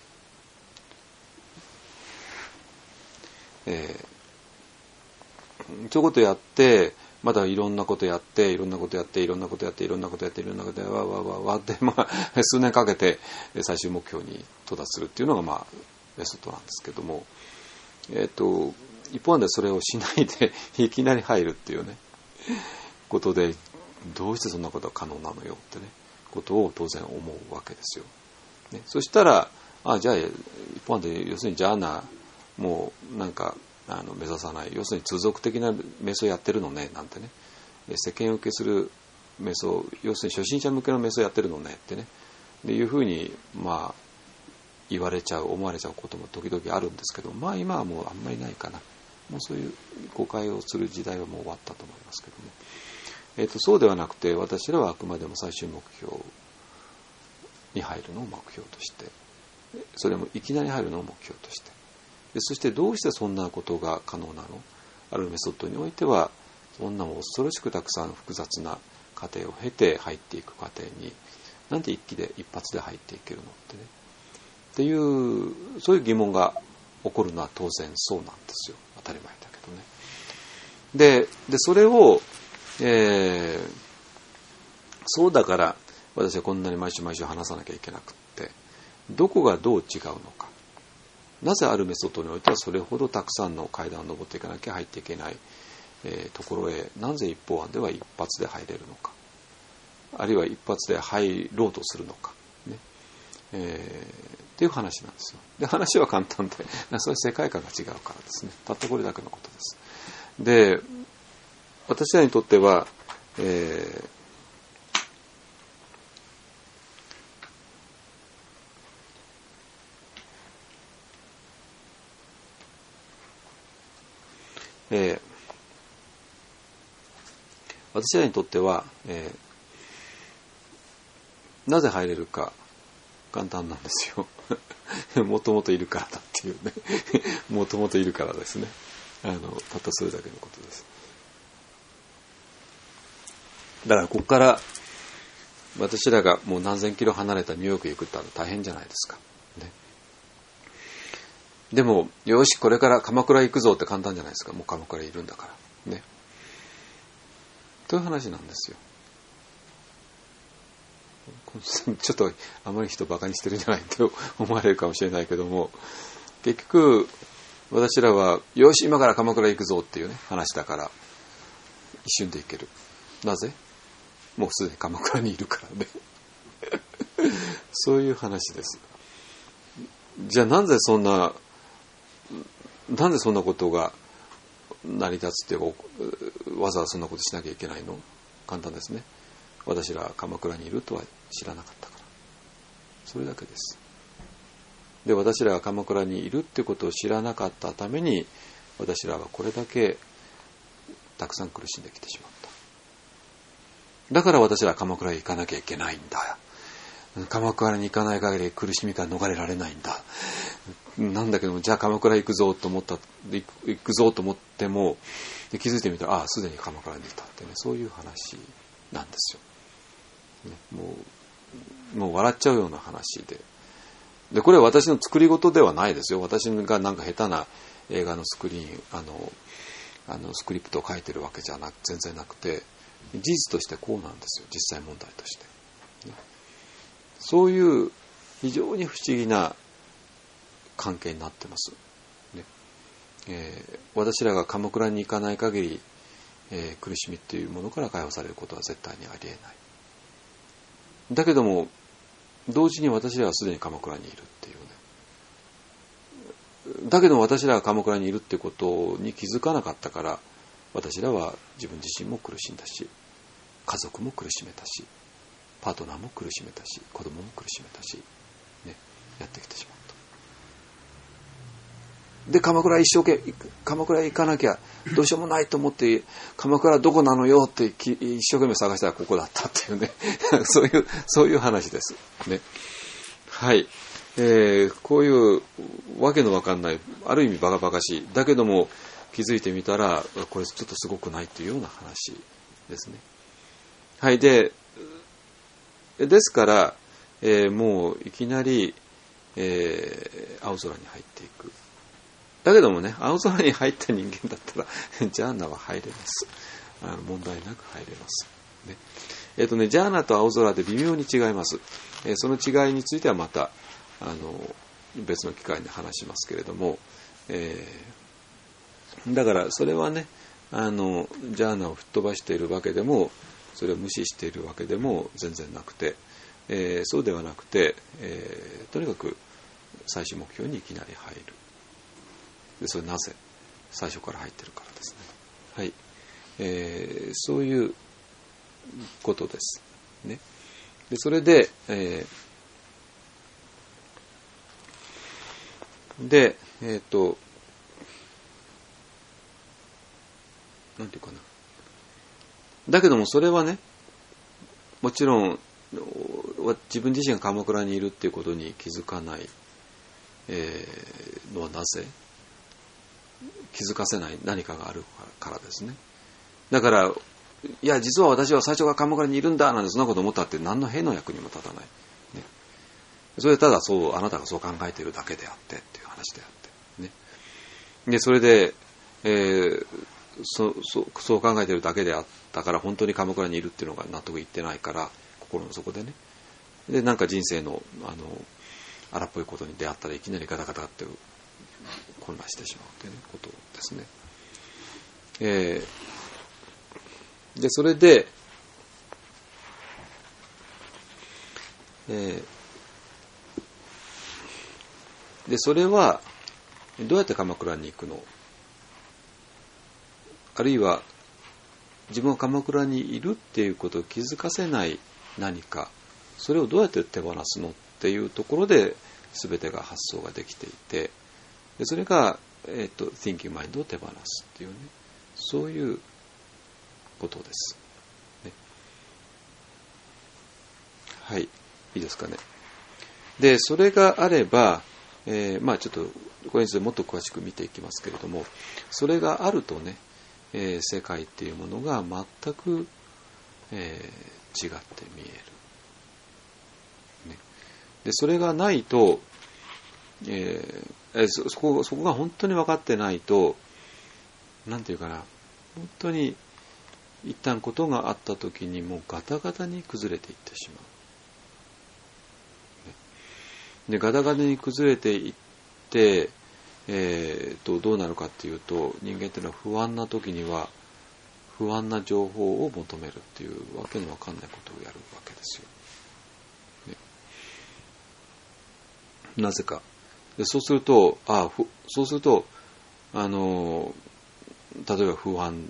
えーそういうことやって、まだいろんなことやって、いろんなことやって、いろんなことやって、いろんなことやって、いろんなことやって、わわわわって、まあ、数年かけて最終目標に到達するっていうのが、まあ、メソッドなんですけども、えっと、一方でそれをしないで、いきなり入るっていうね、ことで、どうしてそんなことが可能なのよってね、ことを当然思うわけですよ。ね、そしたら、あ、じゃあ、一方で、要するに、じゃあな、もう、なんか、あの目指さない、要するに通俗的な瞑想やってるのねなんてね、世間受けする瞑想、要するに初心者向けの瞑想やってるのねってね、でいうふうにまあ言われちゃう、思われちゃうことも時々あるんですけど、まあ今はもうあんまりないかな。もうそういう誤解をする時代はもう終わったと思いますけども、えーと、そうではなくて私らはあくまでも最終目標に入るのを目標として、それもいきなり入るのを目標として、でそしてどうしてそんなことが可能なの？あるメソッドにおいてはそんなも恐ろしくたくさん複雑な過程を経て入っていく過程になんで一気で一発で入っていけるのってね、っていうそういう疑問が起こるのは当然そうなんですよ。当たり前だけどね。で、でそれを、えー、そうだから私はこんなに毎週毎週話さなきゃいけなくって、どこがどう違うのか。なぜあるメソッドにおいてはそれほどたくさんの階段を登っていかなきゃ入っていけない、えー、ところへ、なぜ一方案では一発で入れるのか、あるいは一発で入ろうとするのか、ねえー、っていう話なんですよ。で話は簡単で、それは世界観が違うからですね。たったこれだけのことです。で、私らにとっては、えーえー、私らにとっては、えー、なぜ入れるか簡単なんですよ。もともといるからだっていうね。もともといるからですね。あのたったそれだけのことです。だからここから私らがもう何千キロ離れたニューヨークへ行くってのは大変じゃないですか。ね、でもよしこれから鎌倉行くぞって簡単じゃないですか。もう鎌倉いるんだからね。という話なんですよ。ちょっとあまり人バカにしてるんじゃないって思われるかもしれないけども、結局私らはよし今から鎌倉行くぞっていうね話だから一瞬で行ける。なぜ？もうすでに鎌倉にいるからね。そういう話です。じゃあなぜそんななんでそんなことが成り立つっていうか、わざわざそんなことしなきゃいけないの？簡単ですね。私ら鎌倉にいるとは知らなかったから。それだけです。 で、私らが鎌倉にいるってことを知らなかったために、私らはこれだけたくさん苦しんできてしまった。だから私らは鎌倉へ行かなきゃいけないんだ。鎌倉に行かない限り苦しみから逃れられないんだ。なんだけども、じゃあ鎌倉行くぞと思った行く、行くぞと思っても、で気づいてみたら、ああ、すでに鎌倉にいたってね、そういう話なんですよ。ね、もう、もう笑っちゃうような話で。で、これは私の作り事ではないですよ。私がなんか下手な映画のスクリーン、あの、あのスクリプトを書いてるわけじゃなく、全然なくて、事実としてこうなんですよ。実際問題として。ね、そういう非常に不思議な関係になってます。ねえー、私らが鎌倉に行かない限り、えー、苦しみっていうものから解放されることは絶対にありえない。だけども同時に私らはすでに鎌倉にいるっていうね。だけども私らが鎌倉にいるってことに気づかなかったから、私らは自分自身も苦しんだし、家族も苦しめたし、パートナーも苦しめたし、子供も苦しめたし、ね、やってきてしまった。で、鎌倉一生懸命、鎌倉へ行かなきゃどうしようもないと思って、鎌倉どこなのよって一生懸命探したらここだったっていうね、そういう、そういう話です。ね。はい。えー、こういうわけのわかんない、ある意味バカバカしい、だけども気づいてみたら、これちょっとすごくないっていうような話ですね。はい。で、ですから、えー、もういきなり、えー、青空に入っていく。だけどもね、青空に入った人間だったらジャーナは入れます。あの問題なく入れます。ね、えっとね、ジャーナと青空で微妙に違います。えー、その違いについてはまたあの別の機会に話しますけれども、えー、だからそれはね、あのジャーナを吹っ飛ばしているわけでも、それを無視しているわけでも全然なくて、えー、そうではなくて、えー、とにかく最終目標にいきなり入る。でそれなぜ最初から入ってるからですね。はい、えー、そういうことですね。でそれで、えー、でえっ、ー、となんていうかな。だけどもそれはね、もちろん自分自身が鎌倉にいるっていうことに気づかない、えー、のはなぜ？気づかせない何かがあるからですね。だから、いや実は私は最初から鎌倉にいるんだなんてそんなこと思ったって何の兵の役にも立たない。ね、それただそうあなたがそう考えているだけであってっていう話であってね。でそれで、えー、そ, そ, そう考えているだけであったから本当に鎌倉にいるっていうのが納得いってないから心の底でね。でなんか人生のあの荒っぽいことに出会ったらいきなりガタガタって混乱してしまうということですね。えー、でそれで、えー、でそれはどうやって鎌倉に行くの？あるいは自分は鎌倉にいるっていうことを気づかせない何か、それをどうやって手放すのっていうところで全てが発想ができていて、でそれが、えーと、thinking mind を手放すっていうね、そういうことです、ね。はい、いいですかね。で、それがあれば、えー、まあちょっとこれについてもっと詳しく見ていきますけれども、それがあるとね、えー、世界っていうものが全く、えー、違って見える、ね。で、それがないと、えーそ, そ, こそこが本当に分かってないと、なんていうかな、本当に一旦ことがあった時にもうガタガタに崩れていってしまう。でガタガタに崩れていって、えー、とどうなるかっていうと、人間っていうのは不安な時には不安な情報を求めるっていうわけの分かんないことをやるわけですよ。ね、なぜか。でそうすると、ああそうすると、あの例えば不安、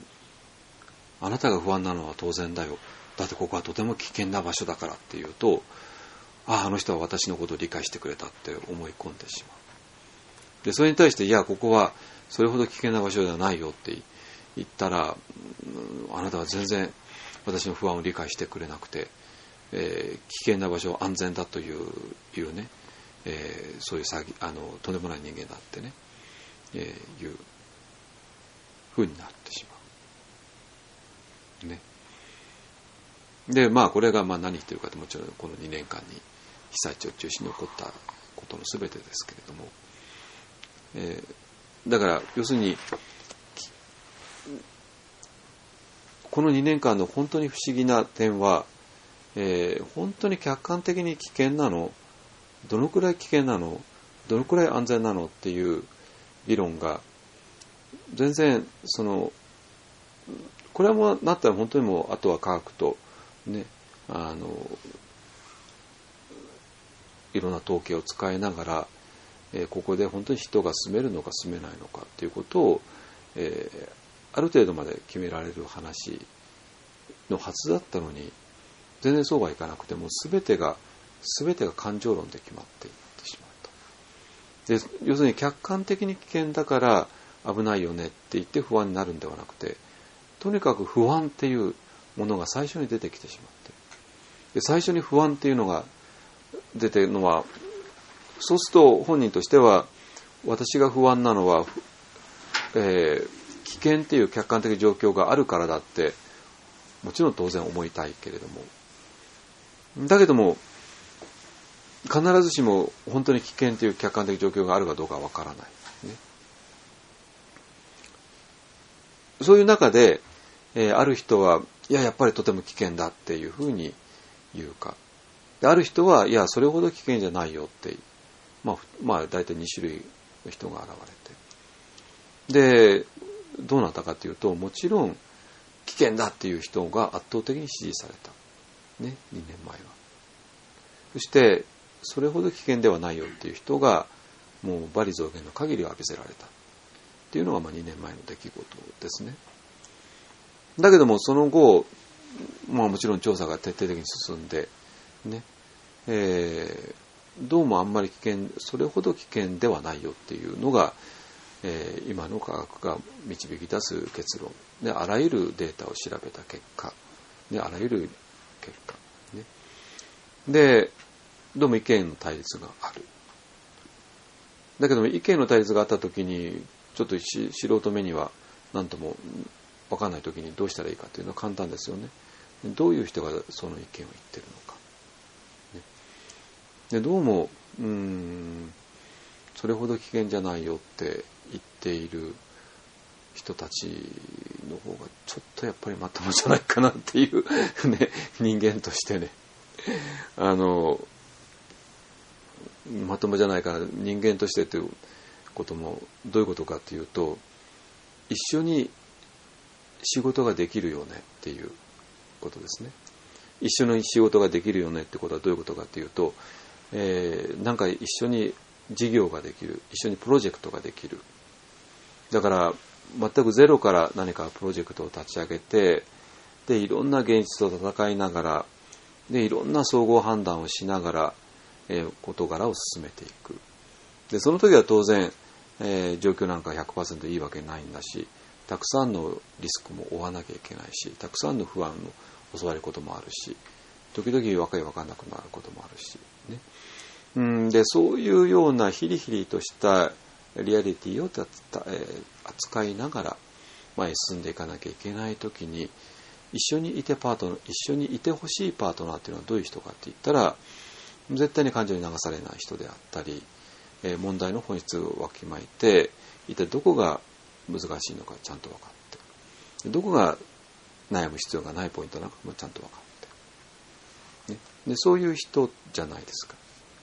あなたが不安なのは当然だよ。だってここはとても危険な場所だからっていうと、 ああ、あの人は私のことを理解してくれたって思い込んでしまう。でそれに対して、いやここはそれほど危険な場所ではないよって言ったら、あなたは全然私の不安を理解してくれなくて、えー、危険な場所安全だといういうね、えー、そういう詐欺あのとんでもない人間だってね、えー、いうふうになってしまうね。でまあこれがまあ何言ってるかと、もちろんこのにねんかんに被災地を中心に起こったことの全てですけれども、えー、だから要するにこのにねんかんの本当に不思議な点は、えー、本当に客観的に危険なの、どのくらい危険なの、どのくらい安全なのっていう議論が全然そのこれはもうなったら本当にもうあとは科学とね、あのいろんな統計を使いながら、えー、ここで本当に人が住めるのか住めないのかっていうことを、えー、ある程度まで決められる話のはずだったのに、全然そうはいかなくて、もう全てが全てが感情論で決まっていってしまった。で要するに客観的に危険だから危ないよねって言って不安になるんではなくて、とにかく不安っていうものが最初に出てきてしまって、で最初に不安っていうのが出てるのは、そうすると本人としては、私が不安なのは、えー、危険っていう客観的状況があるからだってもちろん当然思いたいけれども、だけども必ずしも本当に危険という客観的状況があるかどうかはわからない、ね、そういう中で、えー、ある人はいややっぱりとても危険だっていうふうに言うか、ある人はいやそれほど危険じゃないよって、まあ、まあ大体に種類の人が現れて、でどうなったかというと、もちろん危険だっていう人が圧倒的に支持された、ね、にねんまえは。そしてそれほど危険ではないよっていう人がもう罵詈雑言の限りを浴びせられたっていうのがまあにねんまえの出来事ですね。だけどもその後、まあ、もちろん調査が徹底的に進んで、ねえー、どうもあんまり危険、それほど危険ではないよっていうのが、えー、今の科学が導き出す結論で、あらゆるデータを調べた結果、ね、あらゆる結果、ね、でどうも意見の対立がある。だけども意見の対立があったときに、ちょっと素人目には何とも分かんないときにどうしたらいいかというのは簡単ですよね。どういう人がその意見を言ってるのか、ね、でどうもうーんそれほど危険じゃないよって言っている人たちの方がちょっとやっぱりまともじゃないかなっていうね、人間としてね、あのまともじゃないかな、人間としてということもどういうことかというと、一緒に仕事ができるよねっていうことですね。一緒に仕事ができるよねってことはどういうことかというと、えー、なんか一緒に事業ができる、一緒にプロジェクトができる。だから全くゼロから何かプロジェクトを立ち上げて、でいろんな現実と戦いながら、でいろんな総合判断をしながら、えー、事柄を進めていく。でその時は当然、えー、状況なんか ひゃくパーセント いいわけないんだし、たくさんのリスクも負わなきゃいけないし、たくさんの不安を襲われることもあるし、時々わかりわかんなくなることもあるし、ね、うんでそういうようなヒリヒリとしたリアリティをたた、えー、扱いながら前へ進んでいかなきゃいけないときに、一緒にいてパートナー、一緒にいてほしいパートナーっていうのはどういう人かって言ったら、絶対に感情に流されない人であったり、えー、問題の本質をわきまえて、一体どこが難しいのかちゃんと分かって、どこが悩む必要がないポイントなのかもちゃんと分かって、ね、でそういう人じゃないですか。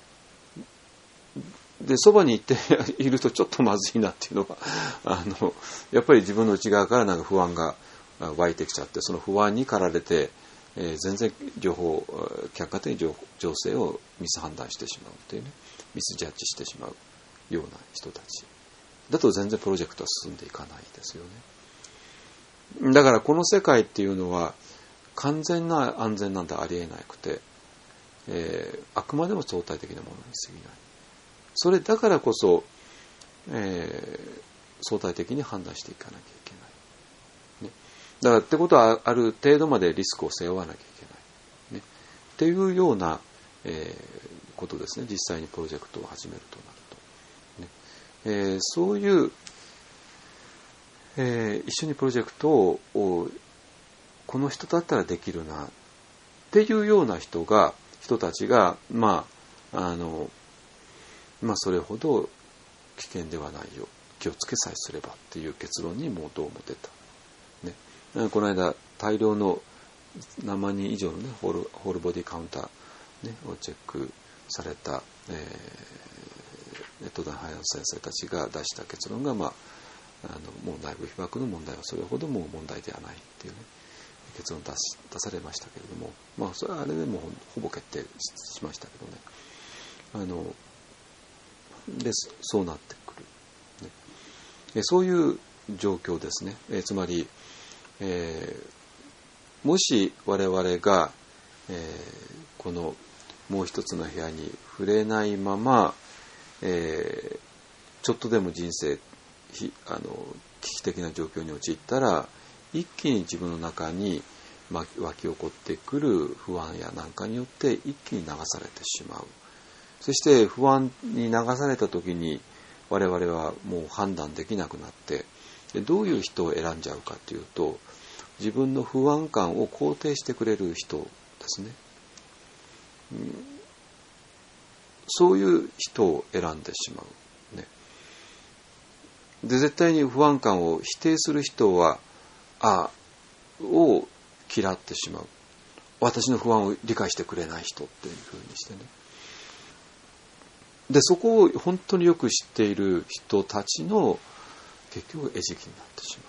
でそばにいているとちょっとまずいなっていうのがあのやっぱり自分の内側からなんか不安が湧いてきちゃって、その不安に駆られて、えー、全然情報客観的に 情, 情勢をミス判断してしまうっていうね、ミスジャッジしてしまうような人たちだと全然プロジェクトは進んでいかないですよね。だからこの世界っていうのは完全な安全なんてありえなくて、 えー、あくまでも相対的なものに過ぎない。それだからこそ、えー、相対的に判断していかなきゃいけない、ね、だからってことはある程度までリスクを背負わなきゃいけない、ね、っていうような、えー、ことですね。実際にプロジェクトを始めるとなると、ねえー、そういう、えー、一緒にプロジェクトをこの人だったらできるなっていうような人が人たちがまああのまあそれほど危険ではないよ、気をつけさえすればっていう結論にもうどうも出た、ね、この間大量の何万人以上の、ね、ホール、ホールボディカウンター、ね、をチェックされた、えー、東大ハイアンス先生たちが出した結論が、まあ、あのもう内部被曝の問題はそれほどもう問題ではないっていう、ね、結論を出し出されましたけれども、まあそれはあれでもほぼ決定しましたけどね、あのでそうなってくる、ね、そういう状況ですね。えつまり、えー、もし我々が、えー、このもう一つの部屋に触れないまま、えー、ちょっとでも人生あの危機的な状況に陥ったら一気に自分の中に湧き起こってくる不安やなんかによって一気に流されてしまう。そして不安に流された時に我々はもう判断できなくなって、でどういう人を選んじゃうかというと、自分の不安感を肯定してくれる人ですね、うん、そういう人を選んでしまう、ね、で絶対に不安感を否定する人はあを嫌ってしまう。私の不安を理解してくれない人っていうふうにしてね。でそこを本当によく知っている人たちの結局餌食になってし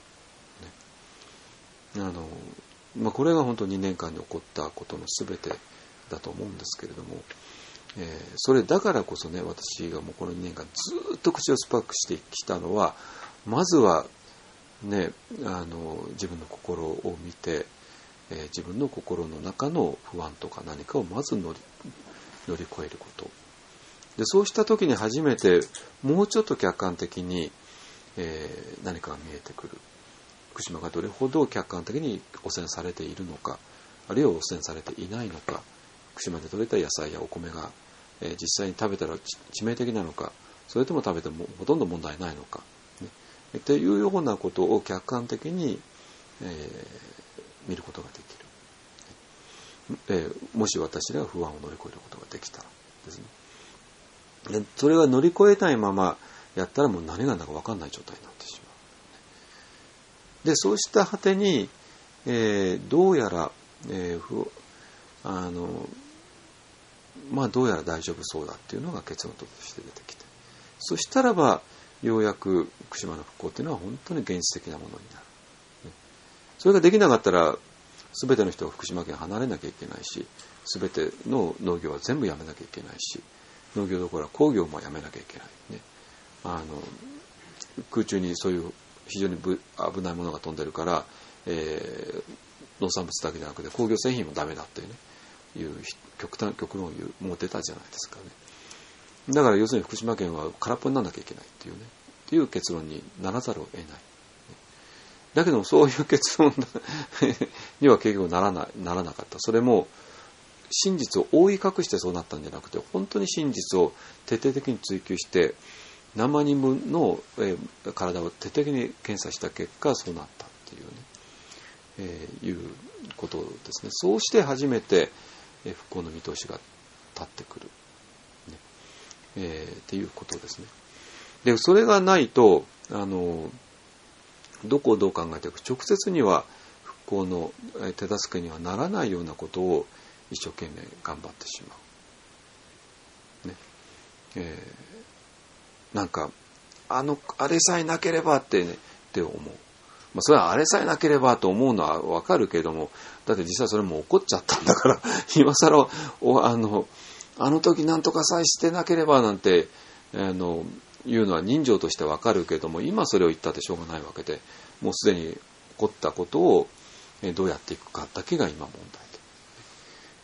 まう、ね、あの、まあ、これが本当ににねんかんに起こったことの全てだと思うんですけれども、えー、それだからこそね、私がもうこのにねんかんずっと口を酸っぱくしてきたのは、まずはね、あの自分の心を見て、えー、自分の心の中の不安とか何かをまず乗り、乗り越えること。でそうした時に初めてもうちょっと客観的に、えー、何かが見えてくる。福島がどれほど客観的に汚染されているのか、あるいは汚染されていないのか、福島で採れた野菜やお米が、えー、実際に食べたら致命的なのか、それとも食べてもほとんど問題ないのか、ね、っていうようなことを客観的に、えー、見ることができる、えー、もし私らが不安を乗り越えることができたらですね。でそれは乗り越えないままやったらもう何が何だか分かんない状態になってしまう。でそうした果てに、えー、どうやら、えー、ふあのまあどうやら大丈夫そうだっていうのが結論として出てきて、そしたらばようやく福島の復興っていうのは本当に現実的なものになる。それができなかったら全ての人が福島県離れなきゃいけないし、全ての農業は全部やめなきゃいけないし、農業どころか工業もやめなきゃいけない、ね、あの空中にそういう非常に危ないものが飛んでるから、えー、農産物だけじゃなくて工業製品もダメだっていうね、いう極端極論を言うもう出たじゃないですかね。だから要するに福島県は空っぽにならなきゃいけないっていうね、っていう結論にならざるを得ない。だけどもそういう結論には結局ならない、ならなかった。それも真実を覆い隠してそうなったんじゃなくて、本当に真実を徹底的に追求して何万人分の、えー、体を徹底的に検査した結果そうなったっていうね、えー、いうことですね。そうして初めて、えー、復興の見通しが立ってくる、ねえー、っていうことですね。でそれがないとあのどこをどう考えていく直接には復興の手助けにはならないようなことを一生懸命頑張ってしまう、ねえー、なんかあのあれさえなければって、ね、って思う、まあ、それはあれさえなければと思うのは分かるけれども、だって実際それも起こっちゃったんだから今更おあのあの時なんとかさえしてなければなんてあのいうのは人情として分かるけれども、今それを言ったってしょうがないわけで、もうすでに起こったことをどうやっていくかだけが今問題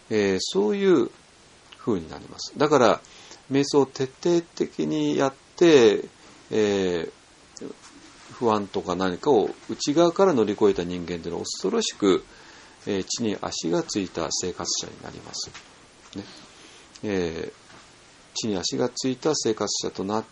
えー、そういう風になります。だから瞑想を徹底的にやって、えー、不安とか何かを内側から乗り越えた人間というのは恐ろしく、えー、地に足がついた生活者になります、ねえー、地に足がついた生活者となって、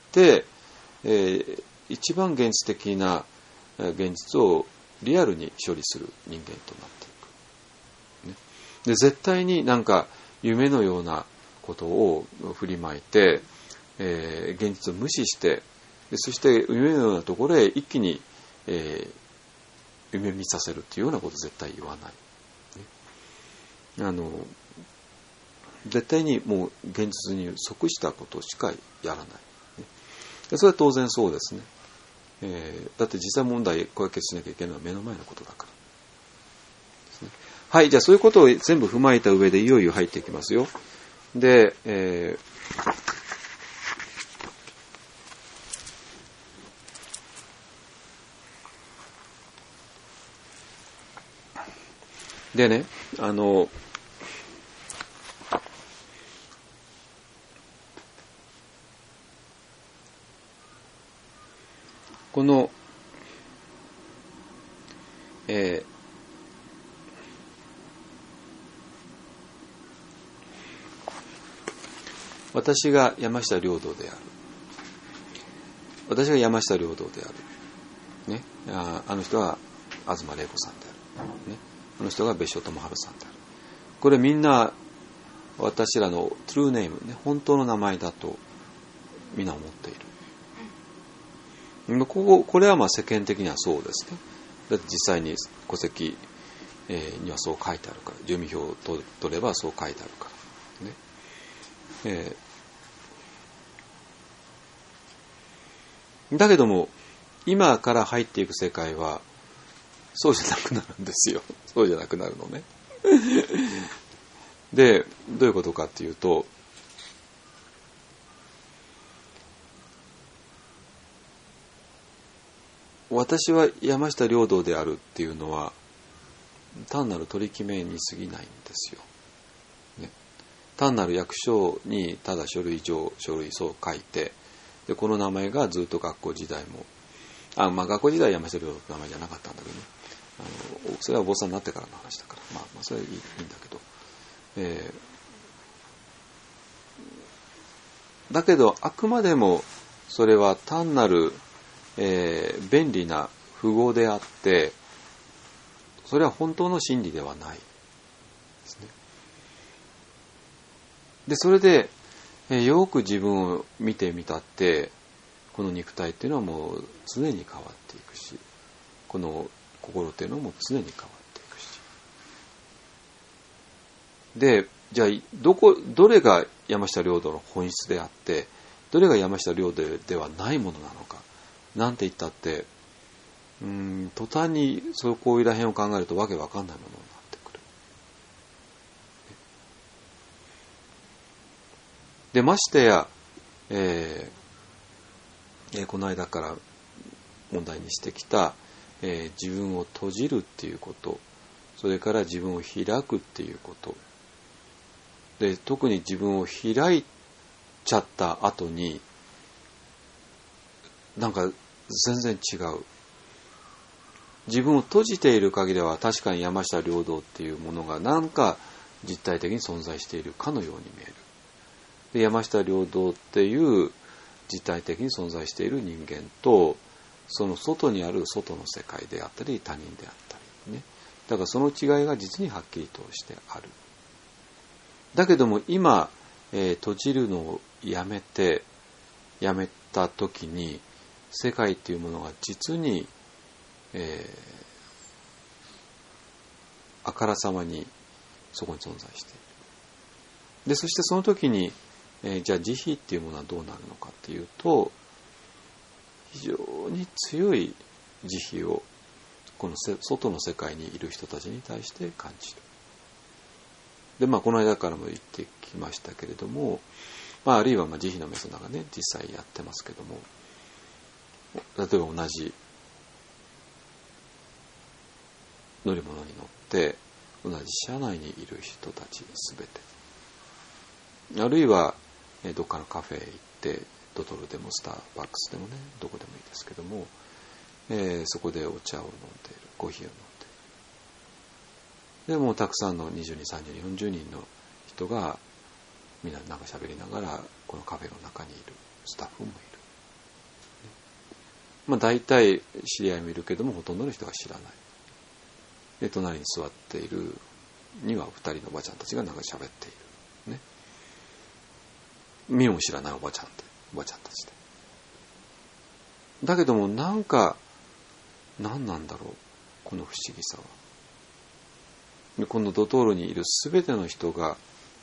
えー、一番現実的な現実をリアルに処理する人間となっていく、ね、で絶対になんか夢のようなことを振りまいて、えー、現実を無視してでそして夢のようなところへ一気に、えー、夢見させるというようなことを絶対言わない、ね、あの絶対にもう現実に即したことしかやらない、ね、でそれは当然そうですね、えー、だって実際問題解決しなきゃいけないのは目の前のことだからですね。はい、じゃあそういうことを全部踏まえた上でいよいよ入っていきますよ。で、えー、でね、あのこの、えー私が山下良道である。私が山下良道である。ね、あ, あの人は東玲子さんである、ね。あの人が別所智春さんである。これみんな私らのトゥルーネーム、ね、本当の名前だとみんな思っている。こここれはまあ世間的にはそうですね。だって実際に戸籍、えー、にはそう書いてあるから、住民票を取ればそう書いてあるから。ねえー、だけども今から入っていく世界はそうじゃなくなるんですよ。そうじゃなくなるのね。でどういうことかっていうと、私は山下良道であるっていうのは単なる取り決めに過ぎないんですよ。ね、単なる役所にただ書類上書類そう書いて、でこの名前がずっと学校時代もあ、まあ、学校時代は山下良道の名前じゃなかったんだけどね、あのそれはお坊さんになってからの話だから、まあ、まあそれはいい、いいんだけど、えー、だけどあくまでもそれは単なる、えー、便利な符号であって、それは本当の真理ではないですね。でそれで、えー、よく自分を見てみたって、この肉体っていうのはもう常に変わっていくし、この心っていうのも常に変わっていくし、でじゃあどこどれが山下良道の本質であって、どれが山下良道ではないものなのかなんて言ったって、うーん途端にそうこういうらへんを考えるとわけわかんないものになってくる。でましてや、えーえー、この間から問題にしてきた、えー、自分を閉じるっていうこと、それから自分を開くっていうことで、特に自分を開いちゃった後になんか全然違う。自分を閉じている限りは確かに山下良道っていうものがなんか実体的に存在しているかのように見える。で山下良道っていう実体的に存在している人間と、その外にある外の世界であったり他人であったりね、だからその違いが実にはっきりとしてある。だけども今、えー、閉じるのをやめてやめた時に世界っていうものが実に、えー、あからさまにそこに存在している。でそしてその時に、えー、じゃあ慈悲っていうものはどうなるのかっていうと、非常に強い慈悲をこの外の世界にいる人たちに対して感じる。でまあこの間からも言ってきましたけれども、まあ、あるいはまあ慈悲のメソナがね実際やってますけども、例えば同じ乗り物に乗って同じ社内にいる人たちすべて、あるいはどっかのカフェへ行ってドトールでもスターバックスでもね、どこでもいいですけども、えー、そこでお茶を飲んでいる、コーヒーを飲んでいる。でもうたくさんのにじゅうにん、さんじゅうにん、よんじゅうにんの人がみんななんか喋りながらこのカフェの中にいる、スタッフもいる。まあ大体知り合いもいるけどもほとんどの人が知らない。で隣に座っているにはふたりのおばちゃんたちがなんか喋っている。ね。見も知らないおばちゃんで、おばちゃんたちで。だけどもなんか何なんだろう、この不思議さは。でこのドトールにいるすべての人が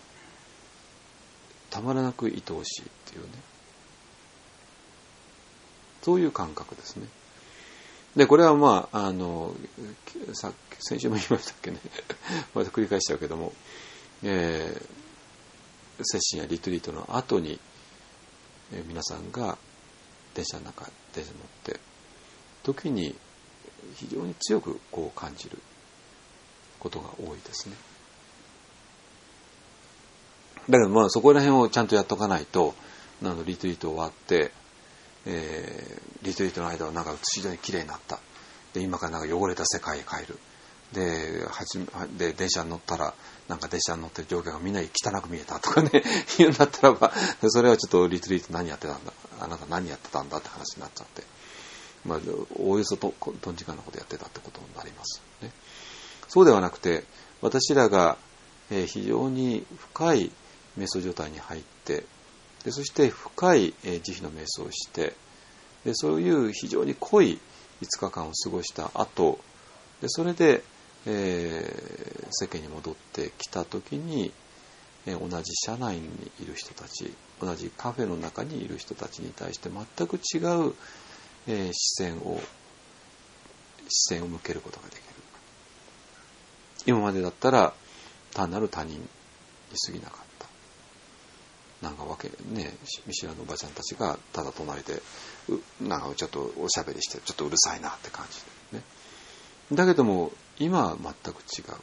たまらなく愛おしいっていうね、そういう感覚ですね。でこれはまああのさ先週も言いましたっけねまた繰り返しちゃうけども、えー、セッションやリトリートの後に、えー、皆さんが電車の中電車に乗って時に非常に強くこう感じることが多いですね。だけどまあそこら辺をちゃんとやっとかないと、なのリトリート終わって、えー、リトリートの間はなんか非常に綺麗になった。で今からなんか汚れた世界へ帰る。で、はじで電車に乗ったらなんか電車に乗ってる状況がみんな汚く見えたとかね言うんだったらば、それはちょっとリトリート何やってたんだ、あなた何やってたんだって話になっちゃって、まあおおよそととん時間のことやってたってことになりますね。そうではなくて、私らが非常に深い瞑想状態に入って、でそして深い慈悲の瞑想をして、でそういう非常に濃いいつかかんを過ごした後で、それで、えー、世間に戻ってきた時に、えー、同じ社内にいる人たち、同じカフェの中にいる人たちに対して全く違う、えー、視線を視線を向けることができる。今までだったら単なる他人に過ぎなかった。なんかわけね、見知らぬおばちゃんたちがただ隣でなんかちょっとおしゃべりしてちょっとうるさいなって感じでね。だけども今は全く違う。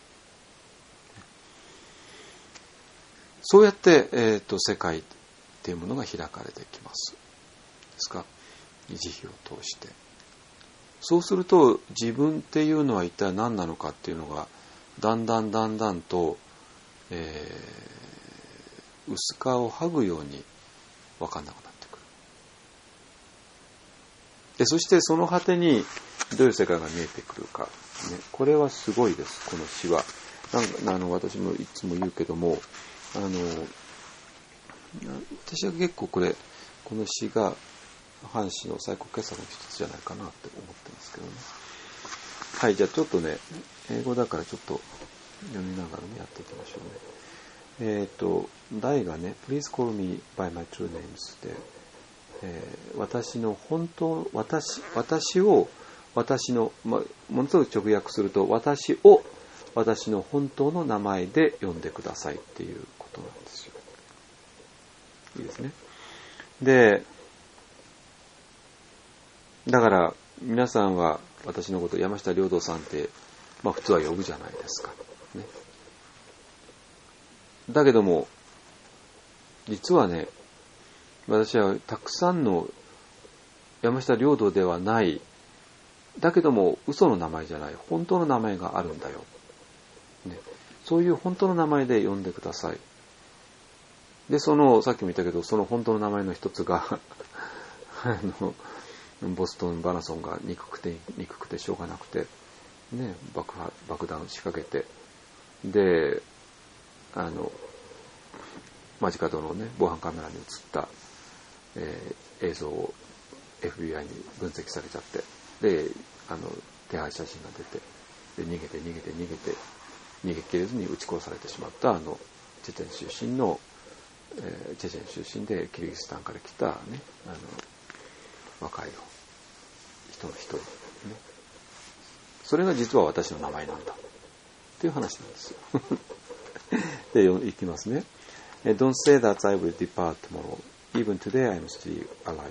そうやって、えーと、世界っていうものが開かれてきますですか、慈悲を通して。そうすると自分っていうのは一体何なのかっていうのがだんだんだんだんと、えー、薄皮を剥ぐように分かんなくなってくる。でそしてその果てにどういう世界が見えてくるか、ね、これはすごいです。この詩はなんかあの私もいつも言うけども、あの私は結構これこの詩が半詩の最高傑作の一つじゃないかなって思ってますけどね。はい、じゃあちょっとね、英語だからちょっと読みながらねやっていきましょうね。えっと題がね Please call me by my true names で、えー、私の本当私私を私の、まあ、ものすごく直訳すると私を私の本当の名前で呼んでくださいっていうことなんですよ。いいですね。でだから皆さんは私のこと山下良道さんって、まあ、普通は呼ぶじゃないですか、ね、だけども実はね、私はたくさんの山下良道ではないだけども嘘の名前じゃない本当の名前があるんだよ、ね、そういう本当の名前で呼んでください。でそのさっきも言ったけどその本当の名前の一つがあのボストンマラソンが憎くて憎くてしょうがなくて、ね、爆破爆弾仕掛けて、であの街角のね防犯カメラに映った、えー、映像を エフビーアイ に分析されちゃって、であの手配写真が出て、で逃げて逃げて逃げて逃げ切れずに撃ち殺されてしまったあのチェチェン出身の、えー、チェチェン出身でキルギスタンから来たねあの若い人の一人、ね、それが実は私の名前なんだっていう話なんですよでいきますね。 Don't say that I will depart tomorrow. Even today I am still arriving.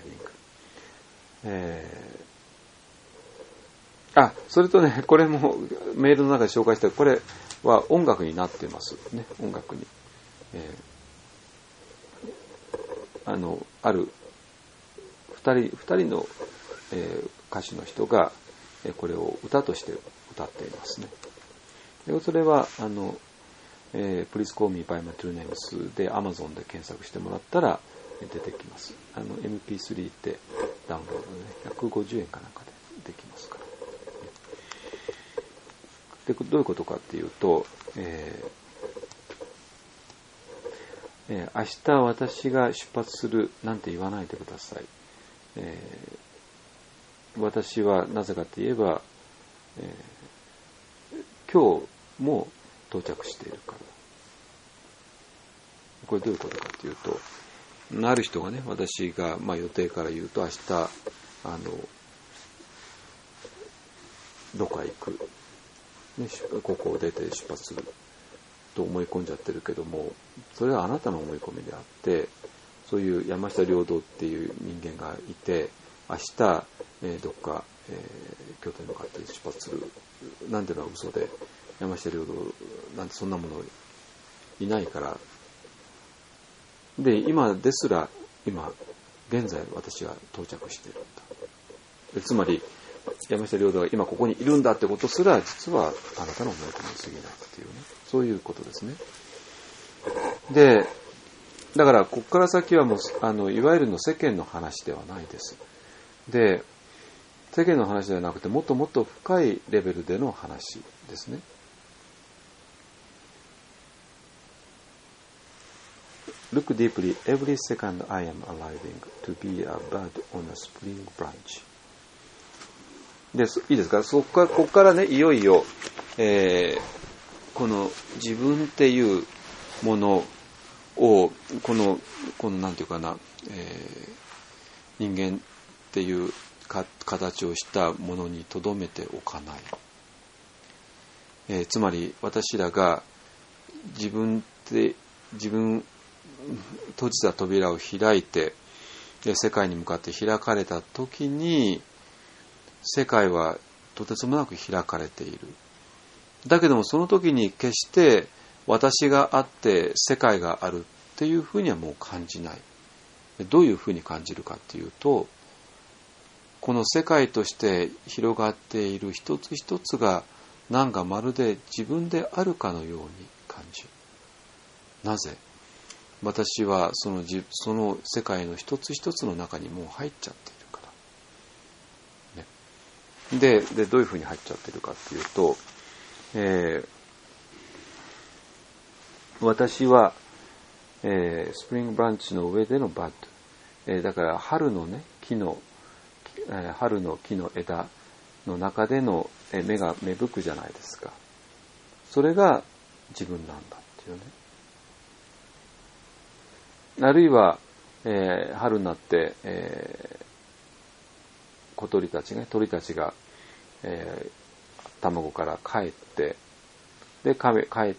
えー、あ、それとねこれもメールの中で紹介したこれは音楽になっていますね。音楽に、えー、あのある二人二人の、えー、歌手の人がこれを歌として歌っていますね。それはあの、えー、Please Call Me by My True Names で Amazon で検索してもらったら出てきます。あの エムピースリー ってダウンロードで、ね、ひゃくごじゅうえんかなんかでできますから。でどういうことかっていうと、えーえー、明日私が出発するなんて言わないでください。えー、私はなぜかといえば、えー、今日も到着しているから。これどういうことかというと、ある人がね、私が、まあ、予定から言うと明日あのどこか行く、ね、ここを出て出発すると思い込んじゃってるけども、それはあなたの思い込みであって、そういう山下良道っていう人間がいて、明日、えー、どっか、えー、京都に向かって出発するなんていうのは嘘で、山下良道なんてそんなものいないから。で今ですら今現在私が到着しているんだ。でつまり山下良道が今ここにいるんだってことすら実はあなたの思い込みに過ぎないっていうね、そういうことですね。でだからここから先はもうあのいわゆるの世間の話ではないです。で世間の話ではなくてもっともっと深いレベルでの話ですね。Look deeply. Every second I am arriving to be a bird on a spring branch. でいいですか。そこからここからね、いよいよ、えー、この自分っていうものをこのこのなんていうかな、えー、人間っていうか形をしたものに留めておかない。えー、つまり私らが自分って自分閉じた扉を開いて世界に向かって開かれた時に世界はとてつもなく開かれている。だけどもその時に決して私があって世界があるっていうふうにはもう感じない。どういうふうに感じるかっていうと、この世界として広がっている一つ一つがなんかまるで自分であるかのように感じる。なぜ？私はその、その世界の一つ一つの中にもう入っちゃっているから、ね、で, でどういうふうに入っちゃっているかっていうと、えー、私は、えー、スプリングブランチの上でのバッド、えー、だから春のね木の、えー、春の木の枝の中での、えー、芽が芽吹くじゃないですか。それが自分なんだっていうね。あるいは、えー、春になって、えー、小鳥たちが、鳥たちが、えー、卵から帰って、で、帰って、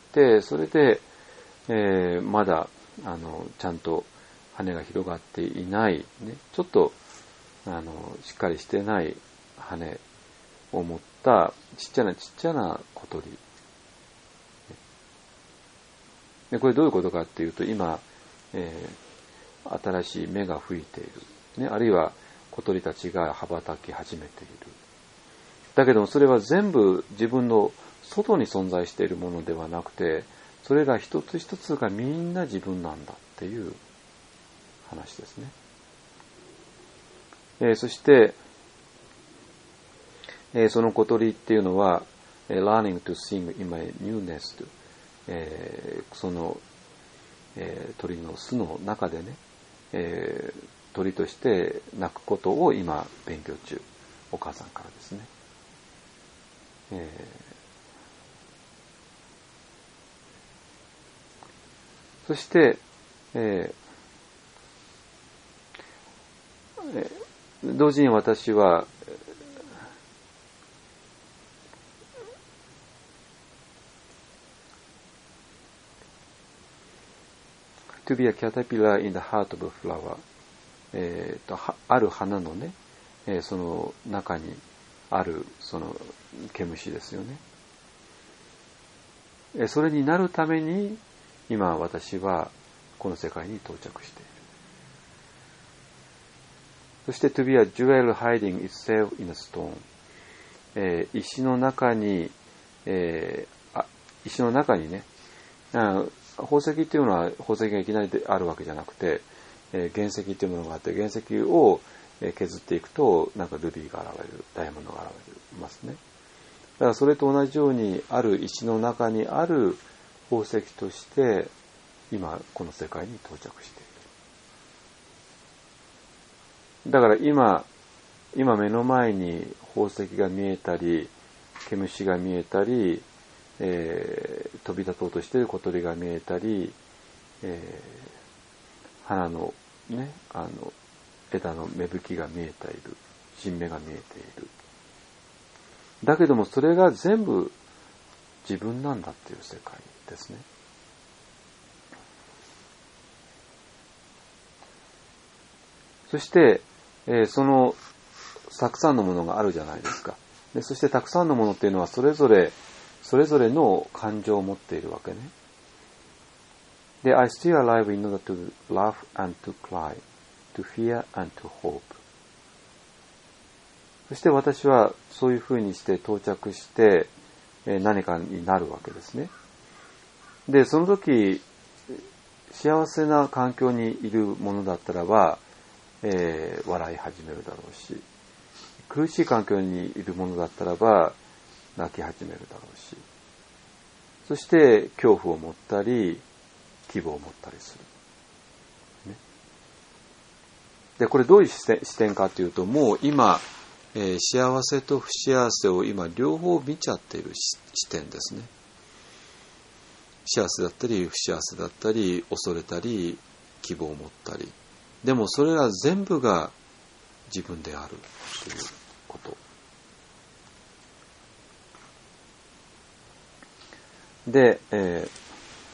それで、えー、まだ、あの、ちゃんと羽が広がっていない、ね、ちょっと、あの、しっかりしてない羽を持った、ちっちゃなちっちゃな小鳥。で、これどういうことかっていうと、今、えー、新しい芽が吹いている、ね、あるいは小鳥たちが羽ばたき始めている。だけどもそれは全部自分の外に存在しているものではなくて、それら一つ一つがみんな自分なんだっていう話ですね。えー、そして、えー、その小鳥っていうのは、えー、learning to sing in my new nest、えー、そのえー、鳥の巣の中でね、えー、鳥として鳴くことを今勉強中。お母さんからですね。えー、そして、えー、同時に私はTo be a caterpillar in the heart of a flower、えー、とある花のね、えー、その中にあるその毛虫ですよね。 それになるために今私はこの世界に到着している。そして to be a jewel hiding itself in a stone、えー、石の中に、えー、あ石の中にね、あ宝石っていうのは宝石がいきなりであるわけじゃなくて、えー、原石っていうものがあって、原石を削っていくとなんかルビーが現れる、ダイヤモンドが現れますね。だからそれと同じようにある石の中にある宝石として今この世界に到着している。だから今今目の前に宝石が見えたり、毛虫が見えたり、えー、飛び立とうとしている小鳥が見えたり、えー、花のね、あの枝の芽吹きが見えている、新芽が見えている。だけどもそれが全部自分なんだっていう世界ですね。そして、えー、そのたくさんのものがあるじゃないですか。でそしてたくさんのものっていうのはそれぞれそれぞれの感情を持っているわけね。で、I still alive in order to laugh and to cry, to fear and to hope。そして私はそういうふうにして到着して何かになるわけですね。で、その時幸せな環境にいるものだったらば、えー、笑い始めるだろうし、苦しい環境にいるものだったらば泣き始めるだろうし、そして恐怖を持ったり希望を持ったりする、ね、でこれどういう視点、視点かというと、もう今、えー、幸せと不幸せを今両方見ちゃっている視点ですね。幸せだったり不幸せだったり、恐れたり希望を持ったり、でもそれら全部が自分であるということ。で、えー、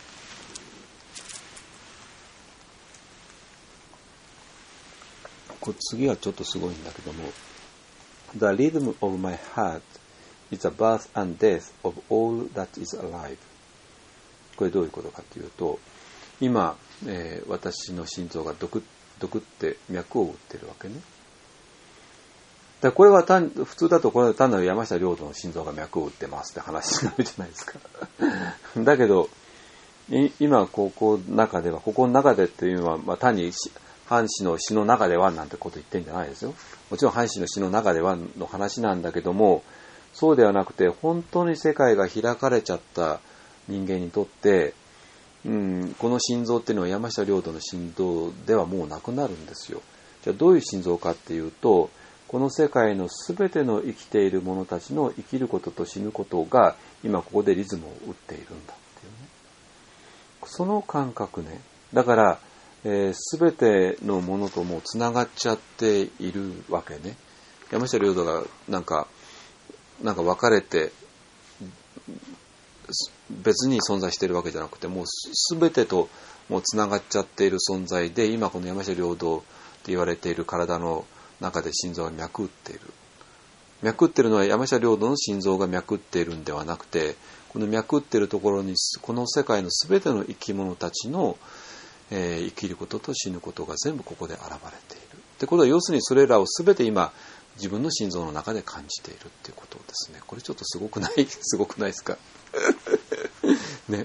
これ次はちょっとすごいんだけども、The rhythm of my heart is the birth and death of all that is alive。これどういうことかというと、今、えー、私の心臓がドクッドクって脈を打ってるわけね。だこれは単普通だとこれは単なる山下亮太の心臓が脈を打ってますって話になるじゃないですか。だけど今ここの中ではここの中でっていうのは、まあ、単に藩士の詩の中ではなんてこと言ってんじゃないですよ。もちろん藩士の詩の中ではの話なんだけども、そうではなくて本当に世界が開かれちゃった人間にとって、うん、この心臓っていうのは山下亮太の心臓ではもうなくなるんですよ。じゃあどういう心臓かっていうと、この世界のすべての生きている者たちの生きることと死ぬことが今ここでリズムを打っているんだっていうね。その感覚ね。だから、えー、すべてのものともうつながっちゃっているわけね。山下亮太がなんかなんか分かれて別に存在しているわけじゃなくて、もうすべてともうつながっちゃっている存在で、今この山下亮太って言われている体の中で心臓が脈打っている。脈打っているのは山下亮太の心臓が脈打っているんではなくて、この脈打っているところにこの世界のすべての生き物たちの、えー、生きることと死ぬことが全部ここで現れている。ってことは要するにそれらをすべて今自分の心臓の中で感じているっていうことですね。これちょっとすごくないすごくないですかね。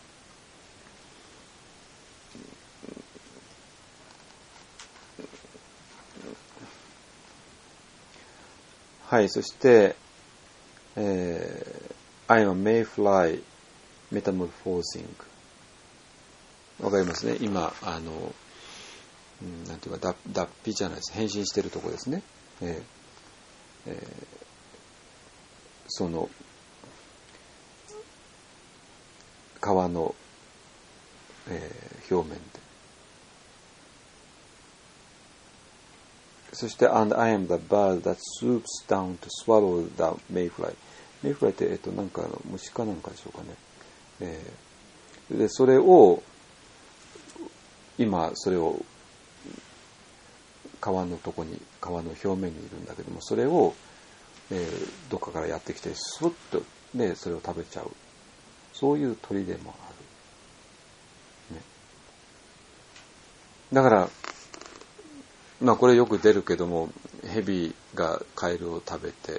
はい、そして、えー、I am a mayfly metamorphosing。わかりますね。今あの、うん、なんていうか脱皮じゃないです。変身しているところですね。えーえー、その皮の、えー、表面で、そして And I am the bird that swoops down to swallow the mayfly。 mayfly って、えっと、なんか虫かなんかでしょうかね。えー、でそれを今それを皮のとこに皮の表面にいるんだけども、それを、えー、どっかからやってきてスッと、ね、それを食べちゃう。 そういう鳥でもある、ね、だからまあこれよく出るけども、蛇がカエルを食べて、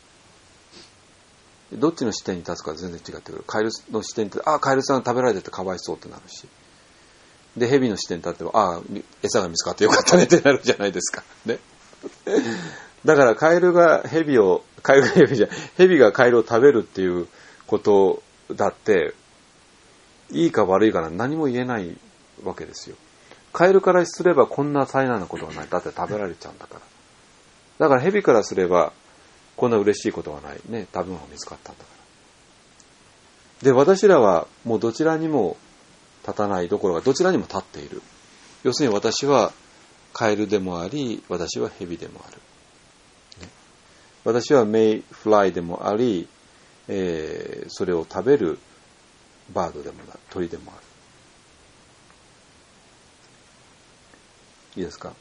どっちの視点に立つか全然違ってくる。カエルの視点って、ああカエルさんが食べられててかわいそうってなるし、で蛇の視点に立っては、ああ餌が見つかってよかったねってなるじゃないですかね。だからカエルが蛇をカエルが蛇じゃ蛇がカエルを食べるっていうことだっていいか悪いかなんて何も言えないわけですよ。カエルからすればこんな災難なことはない。だって食べられちゃうんだから。だから蛇からすればこんな嬉しいことはないね。食べ物が見つかったんだから。で、私らはもうどちらにも立たないどころかどちらにも立っている。要するに私はカエルでもあり、私は蛇でもある。ね、私はメイフライでもあり、えー、それを食べるバードでもな鳥でもある。いいですか。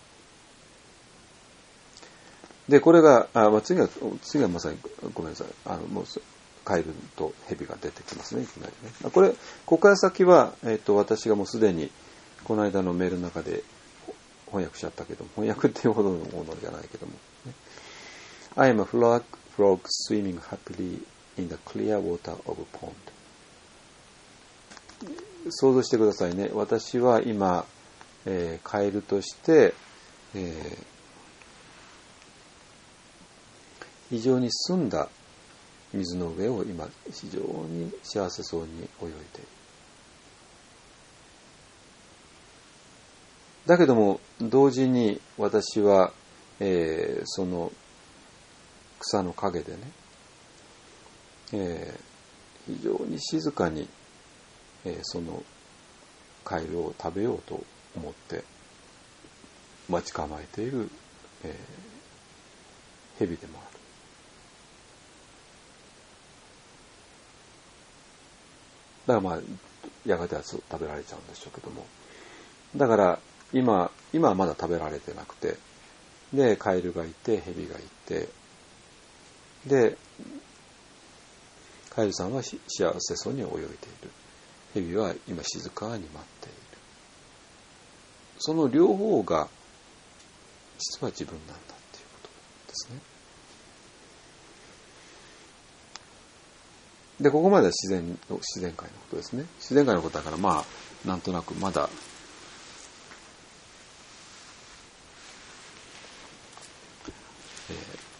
でこれがあ、まあ、次は次はまさにごめんなさい、あのもうカエルとヘビが出てきますね、いきなりね。これここから先は、えー、と私がもうすでにこの間のメールの中で翻訳しちゃったけども、翻訳っていうほどのものじゃないけども、ね、I am a frog, frog swimming happily in the clear water of a pond。 想像してくださいね。私は今えー、カエルとして、えー、非常に澄んだ水の上を今非常に幸せそうに泳いでいる。だけども同時に私は、えー、その草の陰でね、えー、非常に静かに、えー、そのカエルを食べようと思って待ち構えている、えー、蛇でもある。だからまあやがては食べられちゃうんでしょうけども、だから今今はまだ食べられてなくて、でカエルがいて蛇がいて、でカエルさんは幸せそうに泳いでいる。蛇は今静かに待っている。その両方が実は自分なんだっていうことですね。でここまでは自然の自然界のことですね。自然界のことだからまあなんとなくまだ、え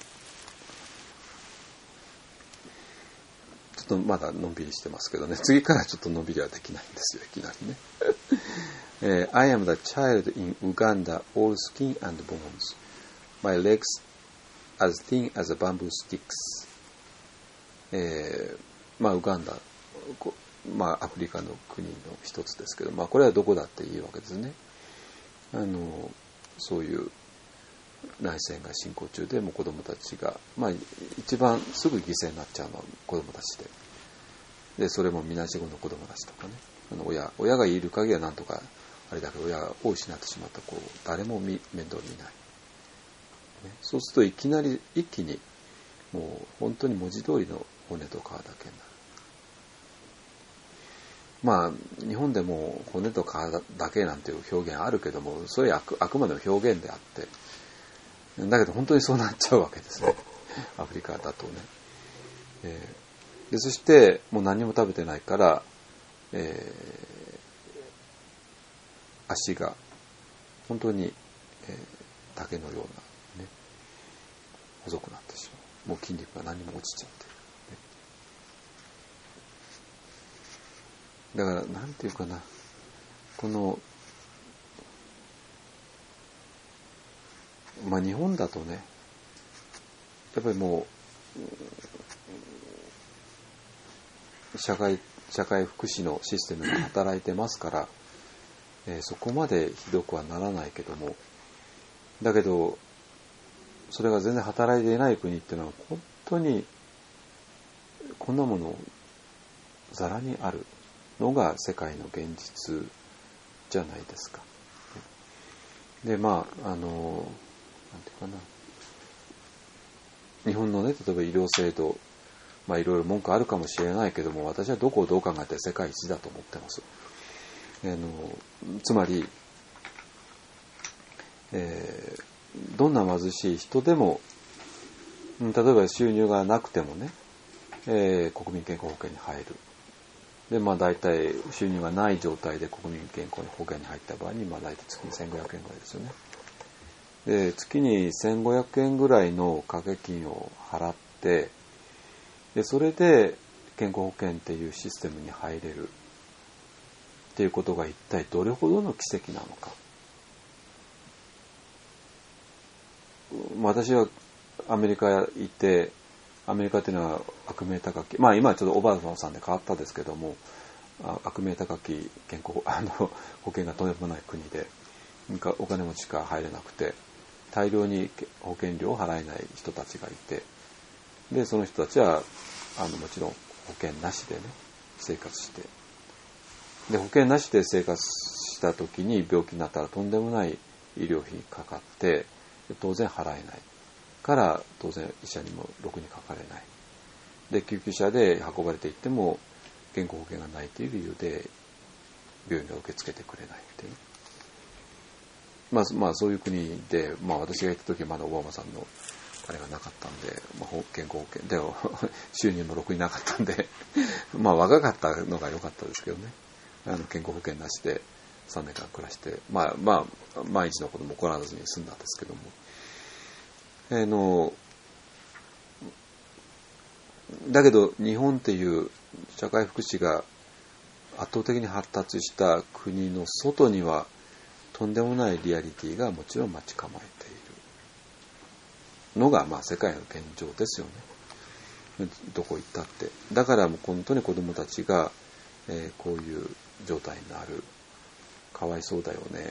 ー、ちょっとまだのんびりしてますけどね。次からちょっとのんびりはできないんですよ、いきなりね。Uh, I am the child in Uganda, all skin and bones. My legs as thin as bamboo sticks. えー、まあウガンダ、まあアフリカの国の一つですけど、まあこれはどこだっていいわけですね。あのそういう内戦が進行中でも子供たちが、まあ一番すぐ犠牲になっちゃうのは子供たちで、でそれもみなしごの子供たちとかね、あの親親がいる限りはなんとかあれだけど、親を失ってしまった子を誰も面倒見ない、ね、そうするといきなり一気にもう本当に文字通りの骨と皮だけになる。まあ日本でも骨と皮だけなんていう表現あるけども、それは あ, くあくまでも表現であって、だけど本当にそうなっちゃうわけですね、アフリカだとね。えー、でそしてもう何も食べてないから、えー足が本当に、えー、竹のような、ね、細くなってしまう。もう筋肉が何も落ちちゃってる、ね、だからなんていうかな、このまあ日本だとね、やっぱりもう社会社会福祉のシステムが働いてますから、えー、そこまでひどくはならないけども、だけどそれが全然働いていない国っていうのは本当にこんなものざらにあるのが世界の現実じゃないですか。でまああのなんていうかな、日本のね例えば医療制度まあいろいろ文句あるかもしれないけども、私はどこをどう考えて世界一だと思ってます。あのつまり、えー、どんな貧しい人でも、例えば収入がなくてもね、えー、国民健康保険に入る。で、まあ大体収入がない状態で国民健康保険に入った場合に、まあ大体月にせんごひゃくえんぐらいですよね。で、月にせんごひゃくえんぐらいの掛け金を払って、で、それで健康保険っていうシステムに入れるっていうことが一体どれほどの奇跡なのか。私はアメリカ行って、アメリカっていうのは悪名高き、まあ今はちょっとオバマさんで変わったですけども、悪名高き健康あの保険がとんでもない国で、お金持ちしか入れなくて、大量に保険料を払えない人たちがいて、でその人たちはあのもちろん保険なしでね生活して、で保険なしで生活した時に病気になったらとんでもない医療費かかって、当然払えないから当然医者にもろくにかかれない。で救急車で運ばれていっても健康保険がないという理由で病院が受け付けてくれないっていう、まあ、まあそういう国で、まあ、私が行った時はまだオバマさんのあれがなかったんで、まあ、健康保険で収入もろくになかったんでまあ若かったのが良かったですけどね、あの健康保険なしでさんねんかん暮らして、まあまあ毎日のことも起こらずに済んだんですけども、あのだけど日本っていう社会福祉が圧倒的に発達した国の外にはとんでもないリアリティがもちろん待ち構えているのが、まあ、世界の現状ですよね。どこ行ったって。だからもう本当に子どもたちが、えー、こういう状態になる。かわいそうだよね。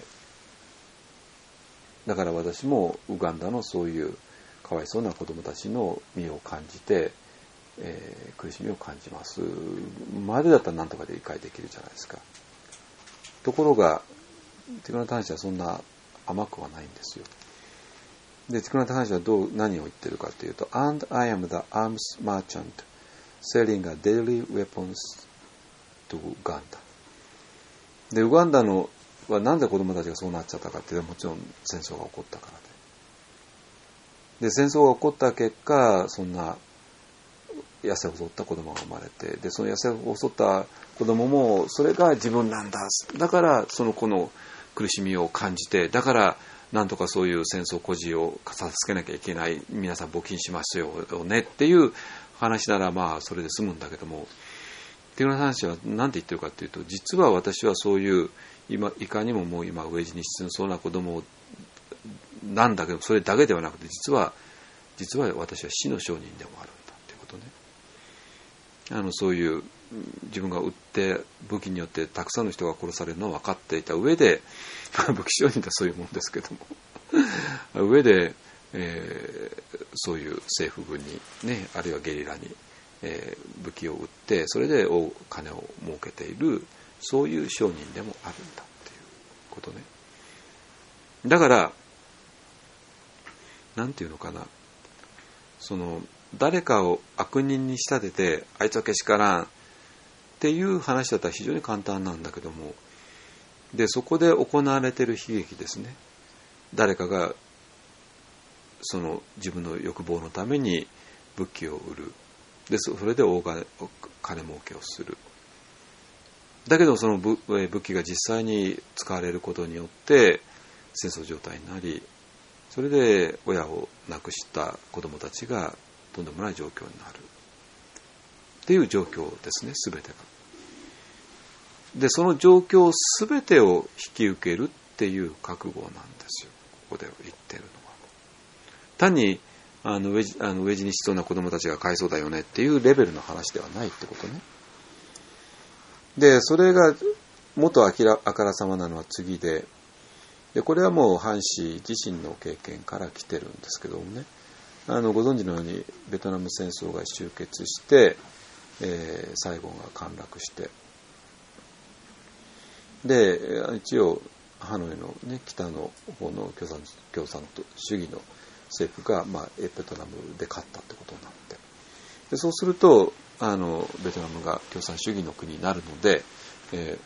だから私もウガンダのそういうかわいそうな子どもたちの身を感じて、えー、苦しみを感じます。までだったら何とかで理解できるじゃないですか。ところがティクナタハンシはそんな甘くはないんですよ。で、ティクナタハンシはどう何を言ってるかというと、And I am the arms merchant selling a daily weapons to Uganda。で、ウガンダのはなんで子供たちがそうなっちゃったかっていうと、もちろん戦争が起こったからで。で、戦争が起こった結果、そんな痩せ細った子供が生まれて、でその痩せ細った子供もそれが自分なんだ、だからその子の苦しみを感じて、だからなんとかそういう戦争孤児を助けなきゃいけない、皆さん募金しますよねっていう話ならまあそれで済むんだけども、っていう話は何て言ってるかというと、実は私はそういう今いかにももう今飢え死にしそうな子供なんだけど、それだけではなくて、実は実は私は死の商人でもあるんだっていうことね。あのそういう自分が撃って武器によってたくさんの人が殺されるのを分かっていた上で武器商人ってそういうもんですけども上で、えー、そういう政府軍にね、あるいはゲリラに、えー、武器を撃ってそれでお金を儲けている、そういう商人でもあるんだっていうことね。だからなんていうのかな、その誰かを悪人に仕立ててあいつはけしからんっていう話だったら非常に簡単なんだけども、でそこで行われている悲劇ですね。誰かがその自分の欲望のために武器を売る、でそれで大金儲けをする。だけどその 武, 武器が実際に使われることによって戦争状態になり、それで親を亡くした子どもたちがとんでもない状況になるっていう状況ですね、すべてが。でその状況すべてを引き受けるっていう覚悟なんですよ、ここで言ってるのは。単にあの飢え死あの飢え死にしそうな子どもたちがかわいそうだよねっていうレベルの話ではないってことね。でそれが元あきらあからさまなのは次で、でこれはもうハン氏自身の経験から来てるんですけどもね、あのご存知のようにベトナム戦争が終結して、えー、サイゴンが陥落して、で一応ハノイの、ね、北の方の共産、共産主義の政府が、まあ、ベトナムで勝ったってことになって、 でそうするとあのベトナムが共産主義の国になるので、えー、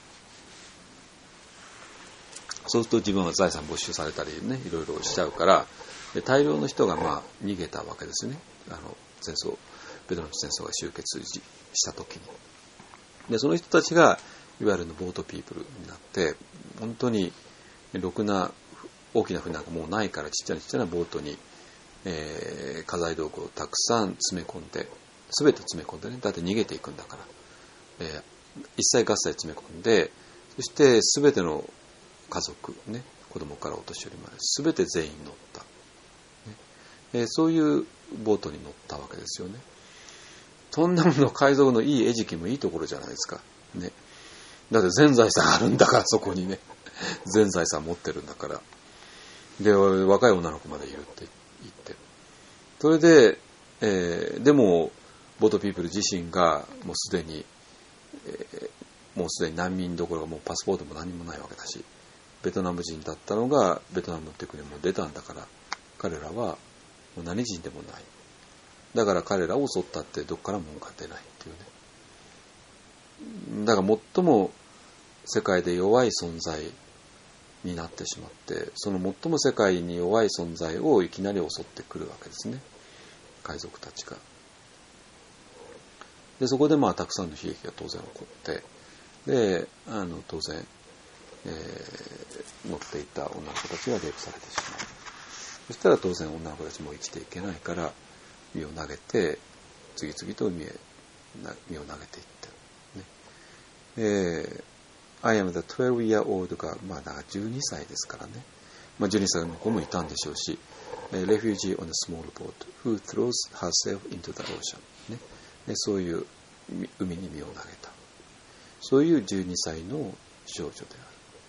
そうすると自分は財産没収されたりね、いろいろしちゃうから、で大量の人がまあ逃げたわけですね。あの戦争ベトナム戦争が終結した時に。でその人たちがいわゆるのボートピープルになって、本当にろくな大きな船なんかもうないから、ちっちゃなちっちゃなボートに、えー、家財道具をたくさん詰め込んで、全て詰め込んでね、だって逃げていくんだから、えー、一切合切詰め込んで、そして全ての家族ね、子供からお年寄りまで全て全員乗った、ねえー、そういうボートに乗ったわけですよね。そんなもの海賊のいい餌食もいいところじゃないですか、ね、だって全財産あるんだから、そこにね全財産持ってるんだから。で若い女の子までいるって言って、それで、えー、でもボートピープル自身がもうすでに、えー、もうすでに難民どころかもうパスポートも何もないわけだし、ベトナム人だったのがベトナムって国も出たんだから、彼らはもう何人でもない。だから彼らを襲ったってどっからも儲かってないっていうね。だから最も世界で弱い存在になってしまって、その最も世界に弱い存在をいきなり襲ってくるわけですね、海賊たちが。でそこでまあたくさんの悲劇が当然起こって、であの当然、えー、乗っていた女の子たちがレイプされてしまう。そしたら当然女の子たちも生きていけないから身を投げて、次々と身へ身を投げていったね。えーI am the twelve year old が、まあ、だからじゅうにさいですからね。まあ、じゅうにさいの子もいたんでしょうし、refugee on a small boat who throws herself into the ocean、ね、でそういう海に身を投げた。そういうじゅうにさいの少女である。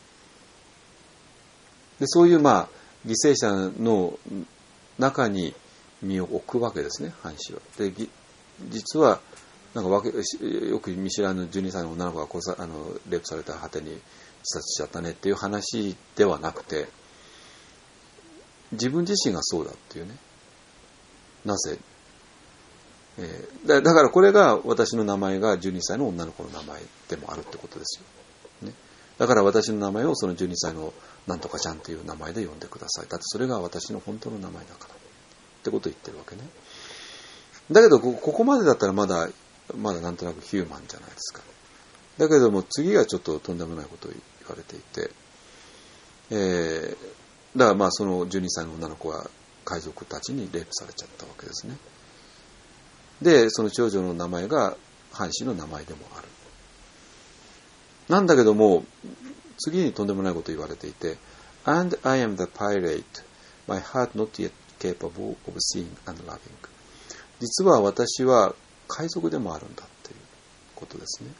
でそういう、まあ、犠牲者の中に身を置くわけですね、藩士は。で実はなんかわけよく見知らぬじゅうにさいの女の子がこうさあのレイプされた果てに自殺しちゃったねっていう話ではなくて、自分自身がそうだっていうね。なぜ、えー、だ, だからこれが私の名前がじゅうにさいの女の子の名前でもあるってことですよ、ね、だから私の名前をそのじゅうにさいのなんとかちゃんっていう名前で呼んでください。だってそれが私の本当の名前だからってことを言ってるわけね。だけど こ, ここまでだったらまだまだなんとなくヒューマンじゃないですか。だけども次がちょっととんでもないことを言われていて、えー、だからまあそのじゅうにさいの女の子は海賊たちにレイプされちゃったわけですね。でその長女の名前が藩士の名前でもある。なんだけども次にとんでもないことを言われていて、 And I am the pirate, my heart not yet capable of seeing and loving。 実は私は海賊でもあるんだっていうことですね。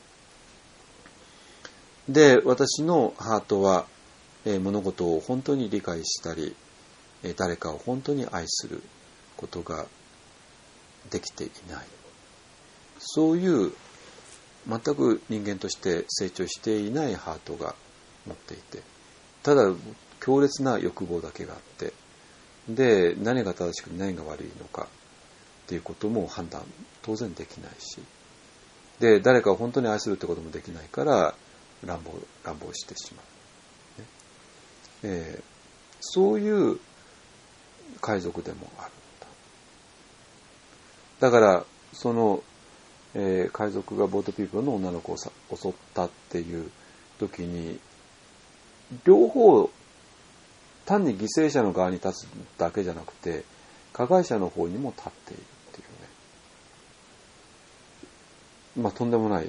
で私のハートは、えー、物事を本当に理解したり、えー、誰かを本当に愛することができていない、そういう全く人間として成長していないハートが持っていて、ただ強烈な欲望だけがあって、で何が正しく何が悪いのかっていうことも判断当然できないし、で誰かを本当に愛するってこともできないから乱暴乱暴してしまう、ねえー、そういう海賊でもあるんだ。だからその、えー、海賊がボートピープルの女の子を襲ったっていう時に、両方単に犠牲者の側に立つだけじゃなくて加害者の方にも立っているっていうね、まあとんでもない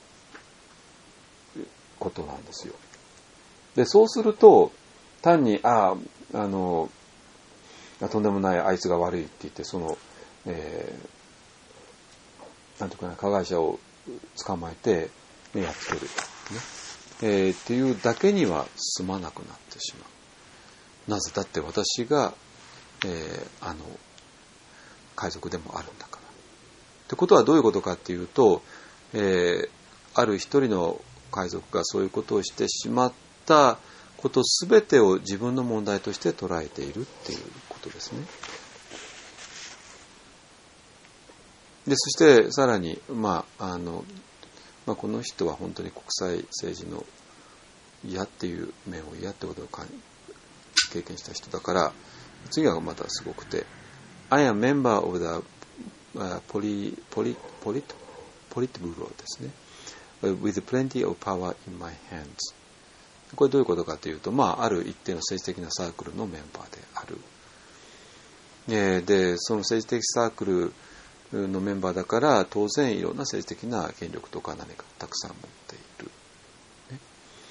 ことなんですよ。でそうすると単にあああのとんでもないあいつが悪いって言ってその、えー、なんていうかな、加害者を捕まえてやっつける、ねえー、っていうだけには済まなくなってしまう。なぜだって私が、えー、あの海賊でもあるんだから。ってことはどういうことかっていうと、えー、ある一人の海賊がそういうことをしてしまったことすべてを自分の問題として捉えているっていうことですね。 でそしてさらに、まああのまあ、この人は本当に国際政治の嫌っていう面を嫌ってことを経験した人だから、次はまたすごくて、I am member of the、uh, poly, poly, polit, politburo ですね。with plenty of power in my hands。これどういうことかというと、まあ、ある一定の政治的なサークルのメンバーである。えー、で、その政治的サークルのメンバーだから、当然いろんな政治的な権力とか何かたくさん持っている。ね、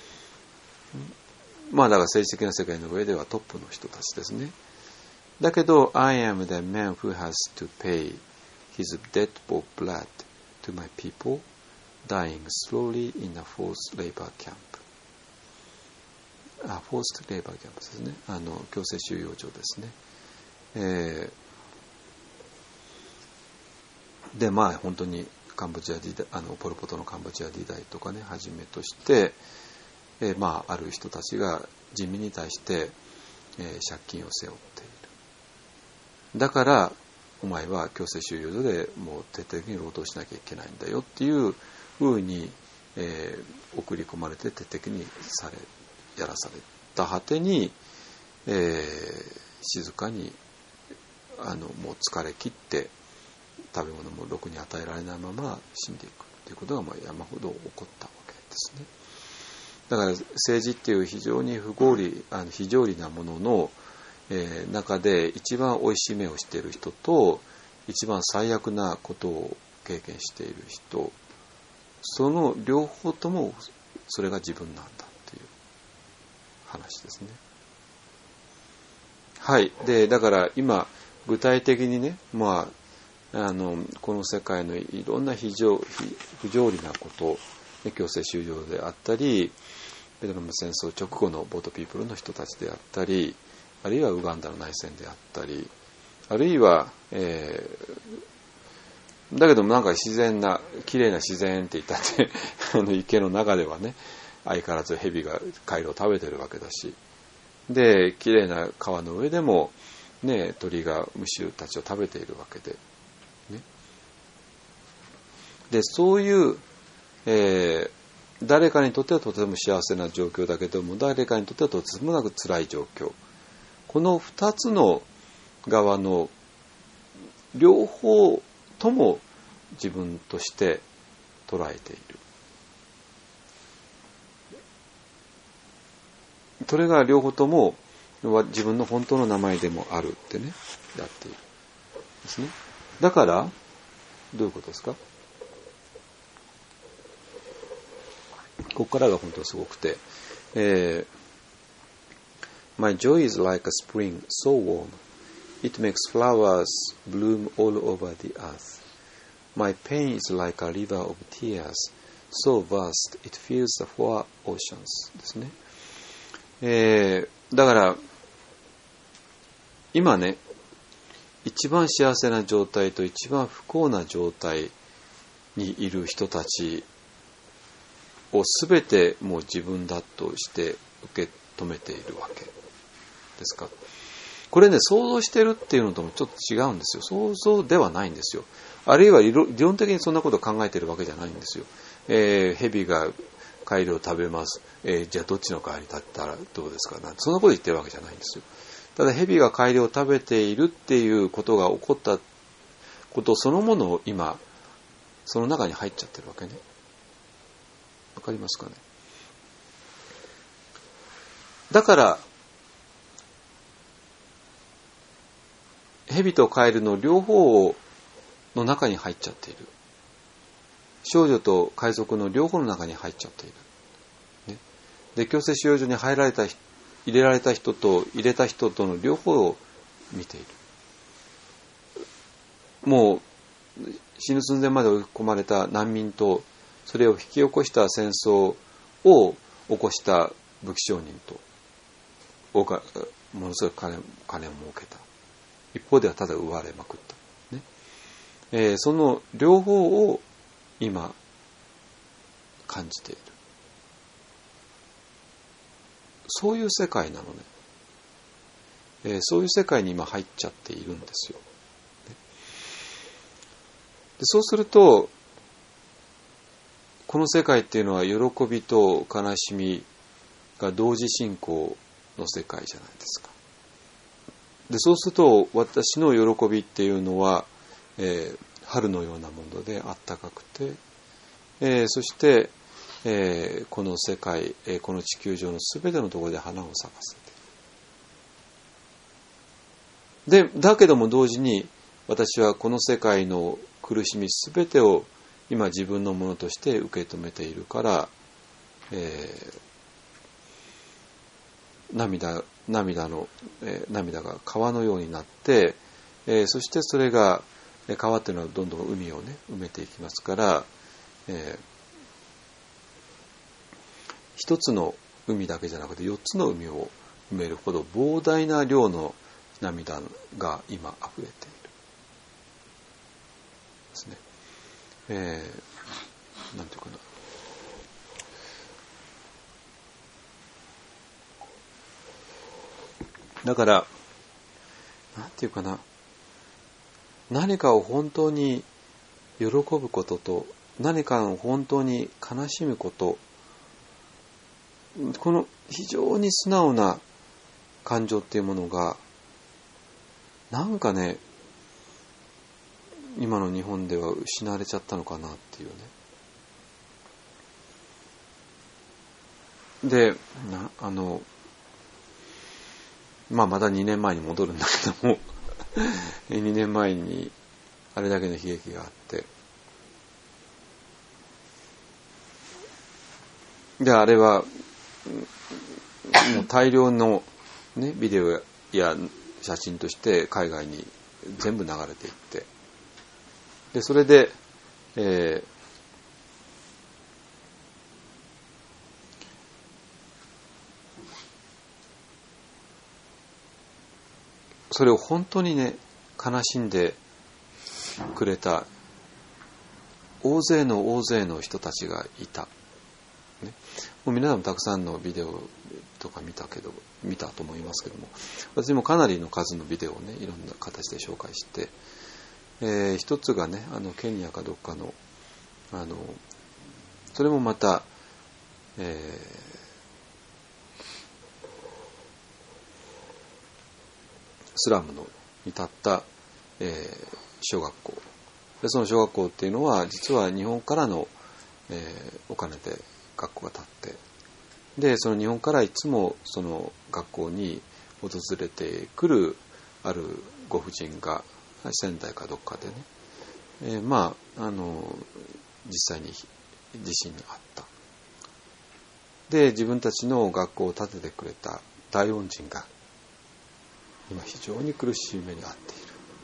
まあ、だから政治的な世界の上ではトップの人たちですね。だけど、I am the man who has to pay his debt of blood to my people, dying slowly in a forced labor camp。あ、forced labor camp ですね。あの、強制収容所ですね。えー、で、まあ、本当にカンボジア時代、あの、ポル・ポトのカンボジア時代とかね、はじめとして、えー、まあ、ある人たちが人民に対して、えー、借金を背負っている。だからお前は強制収容所でもう徹底的に労働しなきゃいけないんだよっていうふうに、えー、送り込まれて徹底的にされやらされた果てに、えー、静かにあのもう疲れ切って食べ物もろくに与えられないまま死んでいくということがまあ山ほど起こったわけですね。だから政治っていう非常に不合理あの非条理なもののえー、中で一番おいしい目をしている人と一番最悪なことを経験している人、その両方ともそれが自分なんだっていう話ですね。はい。で、だから今具体的にね、まああのこの世界のいろんな非常不条理なこと、強制収容であったり、ベトナム戦争直後のボートピープルの人たちであったり。あるいはウガンダの内戦であったり、あるいは、えー、だけどもなんか自然な綺麗な自然って言ったってあの池の中ではね相変わらず蛇がカイロを食べてるわけだし、で綺麗な川の上でも、ね、鳥が虫たちを食べているわけで、ね、でそういう、えー、誰かにとってはとても幸せな状況だけども誰かにとってはとてもなく辛い状況、この二つの側の両方とも自分として捉えている。それが両方とも自分の本当の名前でもあるってね、やっているですね。だからどういうことですか？ここからが本当にすごくて、えーMy joy is like a spring so warm, it makes flowers bloom all over the earth. My pain is like a river of tears, so vast it fills the four oceans. ですね。えー、だから今ね、一番幸せな状態と一番不幸な状態にいる人たちをすべてもう自分だとして受け止めているわけですか。これね、想像してるっていうのともちょっと違うんですよ。想像ではないんですよ。あるいは理論的にそんなことを考えているわけじゃないんですよ。えー、蛇がカエルを食べます。えー、じゃあどっちのカエルだったらどうですかな。そんなこと言ってるわけじゃないんですよ。ただ蛇がカエルを食べているっていうことが起こったことそのものを今その中に入っちゃってるわけね。わかりますかね。だから蛇とカエルの両方の中に入っちゃっている。少女と海賊の両方の中に入っちゃっている。ね、で強制収容所に入られた人入れられた人と入れた人との両方を見ている。もう死ぬ寸前まで追い込まれた難民とそれを引き起こした戦争を起こした武器商人とものすごい 金, 金を儲けた。一方ではただ奪われまくった、ねえー、その両方を今感じている。そういう世界なのね、えー、そういう世界に今入っちゃっているんですよ、ねそうするとこの世界っていうのは喜びと悲しみが同時進行の世界じゃないですか。でそうすると私の喜びっていうのは、えー、春のようなものであったかくて、えー、そして、えー、この世界、えー、この地球上のすべてのところで花を咲かせて、でだけども同時に私はこの世界の苦しみすべてを今自分のものとして受け止めているから、えー、涙涙の、えー、涙が川のようになって、えー、そしてそれが川っていうのはどんどん海をね埋めていきますから、えー、一つの海だけじゃなくて四つの海を埋めるほど膨大な量の涙が今溢れているですね。えー、なんていうかな。だからなんていうかな、何かを本当に喜ぶことと何かを本当に悲しむこと、この非常に素直な感情っていうものがなんかね今の日本では失われちゃったのかなっていうね。でなあのまあまだにねんまえに戻るんだけどもにねんまえにあれだけの悲劇があって、であれはもう大量の、ね、ビデオや写真として海外に全部流れていって、でそれで、えー、それを本当にね悲しんでくれた大勢の大勢の人たちがいた、ね、もう皆さんもたくさんのビデオとか見たけど見たと思いますけども、私もかなりの数のビデオをねいろんな形で紹介して、えー、一つがねあのケニアかどっかのあのそれもまた、えースラムのに立った、えー、小学校で、その小学校っていうのは実は日本からの、えー、お金で学校が建って、でその日本からいつもその学校に訪れてくるあるご婦人が仙台かどっかでね、えー、まああの実際に地震にあった。で自分たちの学校を建ててくれた大恩人が今非常に苦しい目に遭ってい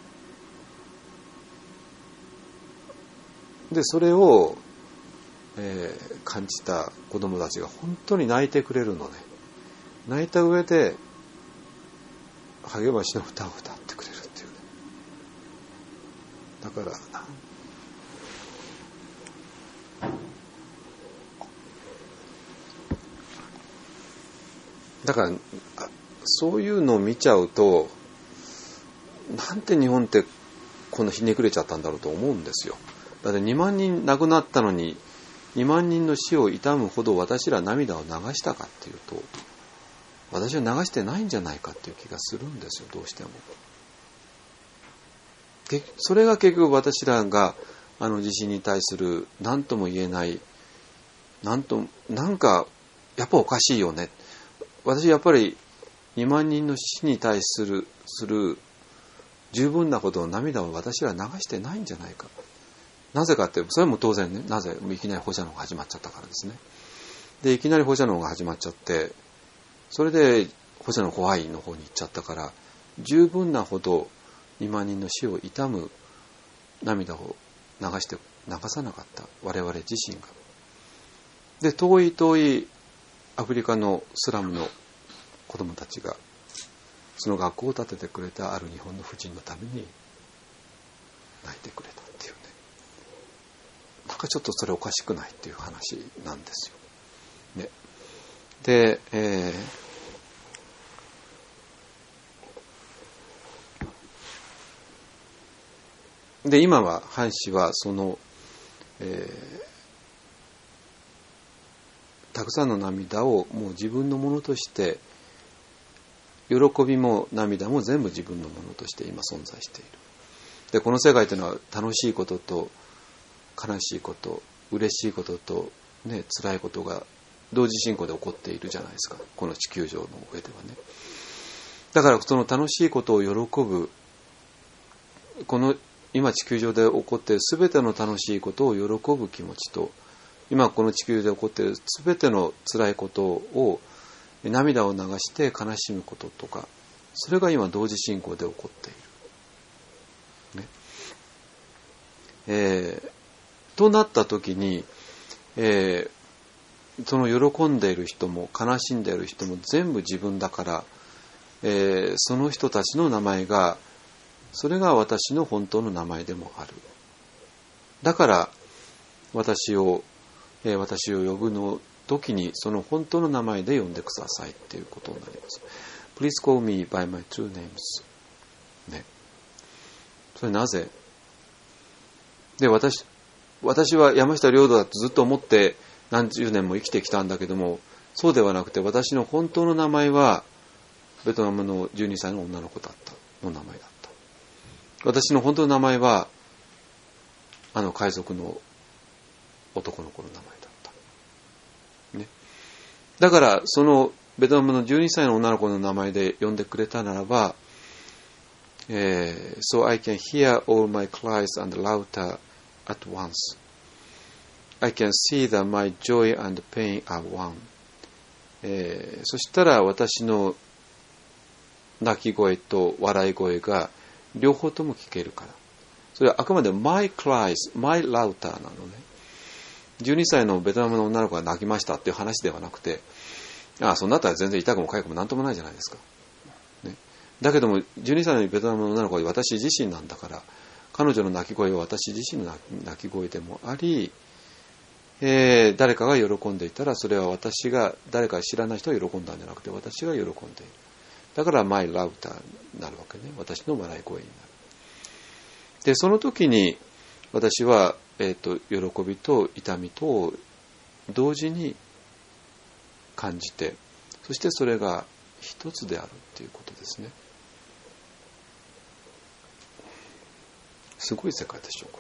る。でそれを、えー、感じた子どもたちが本当に泣いてくれるのね。泣いた上で励ましの歌を歌ってくれるっていうね。だからだからそういうのを見ちゃうと、なんて日本ってこんなひねくれちゃったんだろうと思うんですよ。だってにまんにん亡くなったのににまんにんの死を悼むほど私ら涙を流したかっていうと、私は流してないんじゃないかっていう気がするんですよ、どうしても。それが結局私らがあの地震に対する何とも言えないなんとなんかやっぱおかしいよね。私やっぱりにまんにんの死に対するする十分なほどの涙を私ら流してないんじゃないか。なぜかって、それも当然ね、なぜいきなり放射能が始まっちゃったからですね。でいきなり放射能が始まっちゃって、それで放射能怖いの方に行っちゃったから、十分なほどにまんにんの死を悼む涙を流して流さなかった我々自身が。で遠い遠いアフリカのスラムの子供たちがその学校を建ててくれたある日本の婦人のために泣いてくれたっていうね。なんかちょっとそれおかしくないっていう話なんですよ。ね、で、えー、 で今は藩士はその、えー、たくさんの涙をもう自分のものとして、喜びも涙も全部自分のものとして今存在している。でこの世界というのは楽しいことと悲しいこと、嬉しいことと、ね、辛いことが同時進行で起こっているじゃないですか、この地球上の上ではね。だからその楽しいことを喜ぶ、この今地球上で起こっている全ての楽しいことを喜ぶ気持ちと、今この地球で起こっている全ての辛いことを涙を流して悲しむこととか、それが今同時進行で起こっている、ねえー、となった時に、えー、その喜んでいる人も悲しんでいる人も全部自分だから、えー、その人たちの名前が、それが私の本当の名前でもある。だから私を、えー、私を呼ぶの時にその本当の名前で呼んでくださいっていうことになります。Please call me by my true names、ね、それなぜで、私私は山下領土だとずっと思って何十年も生きてきたんだけども、そうではなくて、私の本当の名前はベトナムのじゅうにさいの女の子だったの名前だった。私の本当の名前はあの海賊の男の子の名前だった、ね、だからそのベトナムのじゅうにさいの女の子の名前で呼んでくれたならば、えー、So I can hear all my cries and laughter at once. I can see that my joy and pain are one. えー、そしたら私の泣き声と笑い声が両方とも聞けるから。それはあくまで my cries, my laughter なのね。じゅうにさいのベトナムの女の子が泣きましたっていう話ではなくて、ああ、そんなったら全然痛くも痒くもなんともないじゃないですか。ね、だけどもじゅうにさいのベトナムの女の子は私自身なんだから、彼女の泣き声は私自身の泣き声でもあり、えー、誰かが喜んでいたらそれは私が、誰か知らない人が喜んだんじゃなくて私が喜んでいる。だからマイラウターになるわけね。私の笑い声になる。でその時に私は、えーと、喜びと痛みとを同時に感じて、そしてそれが一つであるっていうことですね。すごい世界でしょう、こ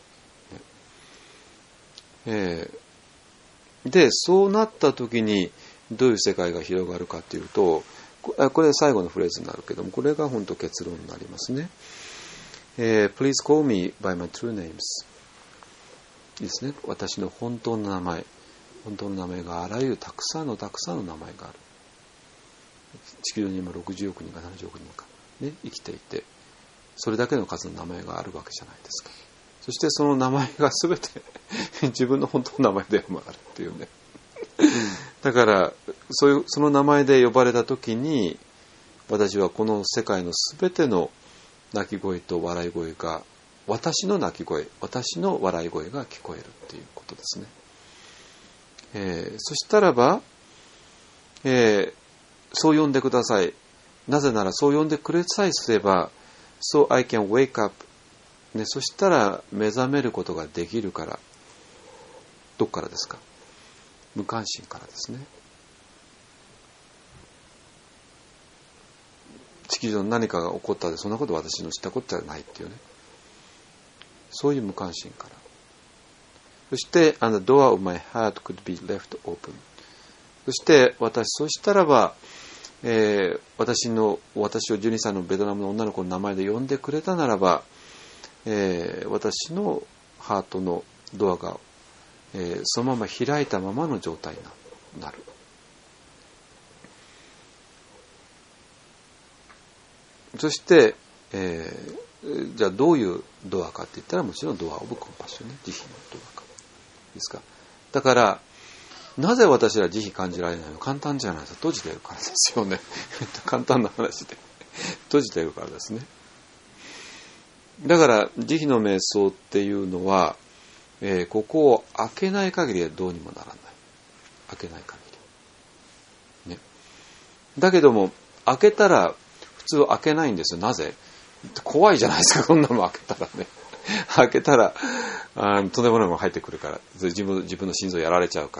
れは、ね。えー、でそうなった時にどういう世界が広がるかっていうと、これ最後のフレーズになるけども、これが本当結論になりますね。えー、Please call me by my true names。いいですね。私の本当の名前、本当の名前があらゆるたくさんのたくさんの名前がある。地球に今ろくじゅうおくにんかななじゅうおくにんか、ね、生きていて、それだけの数の名前があるわけじゃないですか。そしてその名前が全て自分の本当の名前でもあるっていうね。だからそういうその名前で呼ばれた時に、私はこの世界の全ての泣き声と笑い声が、私の泣き声、私の笑い声が聞こえるっていうことですね。えー、そしたらば、えー、そう呼んでください。なぜならそう呼んでくれさえすれば、So I can wake up、ね、そしたら目覚めることができるから。どっからですか？無関心からですね。地球上の何かが起こったで、そんなこと私の知ったことじゃないっていうね、そういう無関心から。そして And the door of my heart could be left open。 そして私、そしたらば、えー、私の私をじゅうにさいのベトナムの女の子の名前で呼んでくれたならば、えー、私のハートのドアが、えー、そのまま開いたままの状態になる。そして、えー、じゃあどういうドアかって言ったら、もちろんドアオブコンパッションね、慈悲のドアか。いいですか。だからなぜ私ら慈悲感じられないの？簡単じゃないですか。閉じているからですよね。簡単な話で閉じているからですね。だから慈悲の瞑想っていうのは、えー、ここを開けない限りはどうにもならない。開けない限り、ね。だけども開けたら普通開けないんですよ。なぜ？怖いじゃないですか、こんなの開けたらね。 開けたらあとんでもないものが入ってくるから、自分自分の心臓やられちゃうから、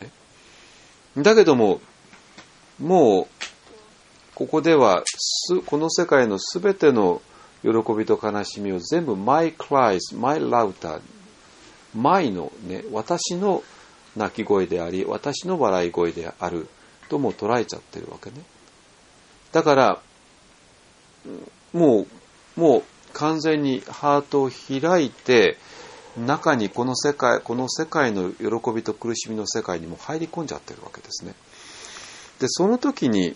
ね、だけどももうここではこの世界のすべての喜びと悲しみを全部 my cries, my laughter, my のね、私の泣き声であり私の笑い声であるとも捉えちゃってるわけね。だからもうもう完全にハートを開いて中にこの世界この世界の喜びと苦しみの世界にも入り込んじゃってるわけですね。でその時に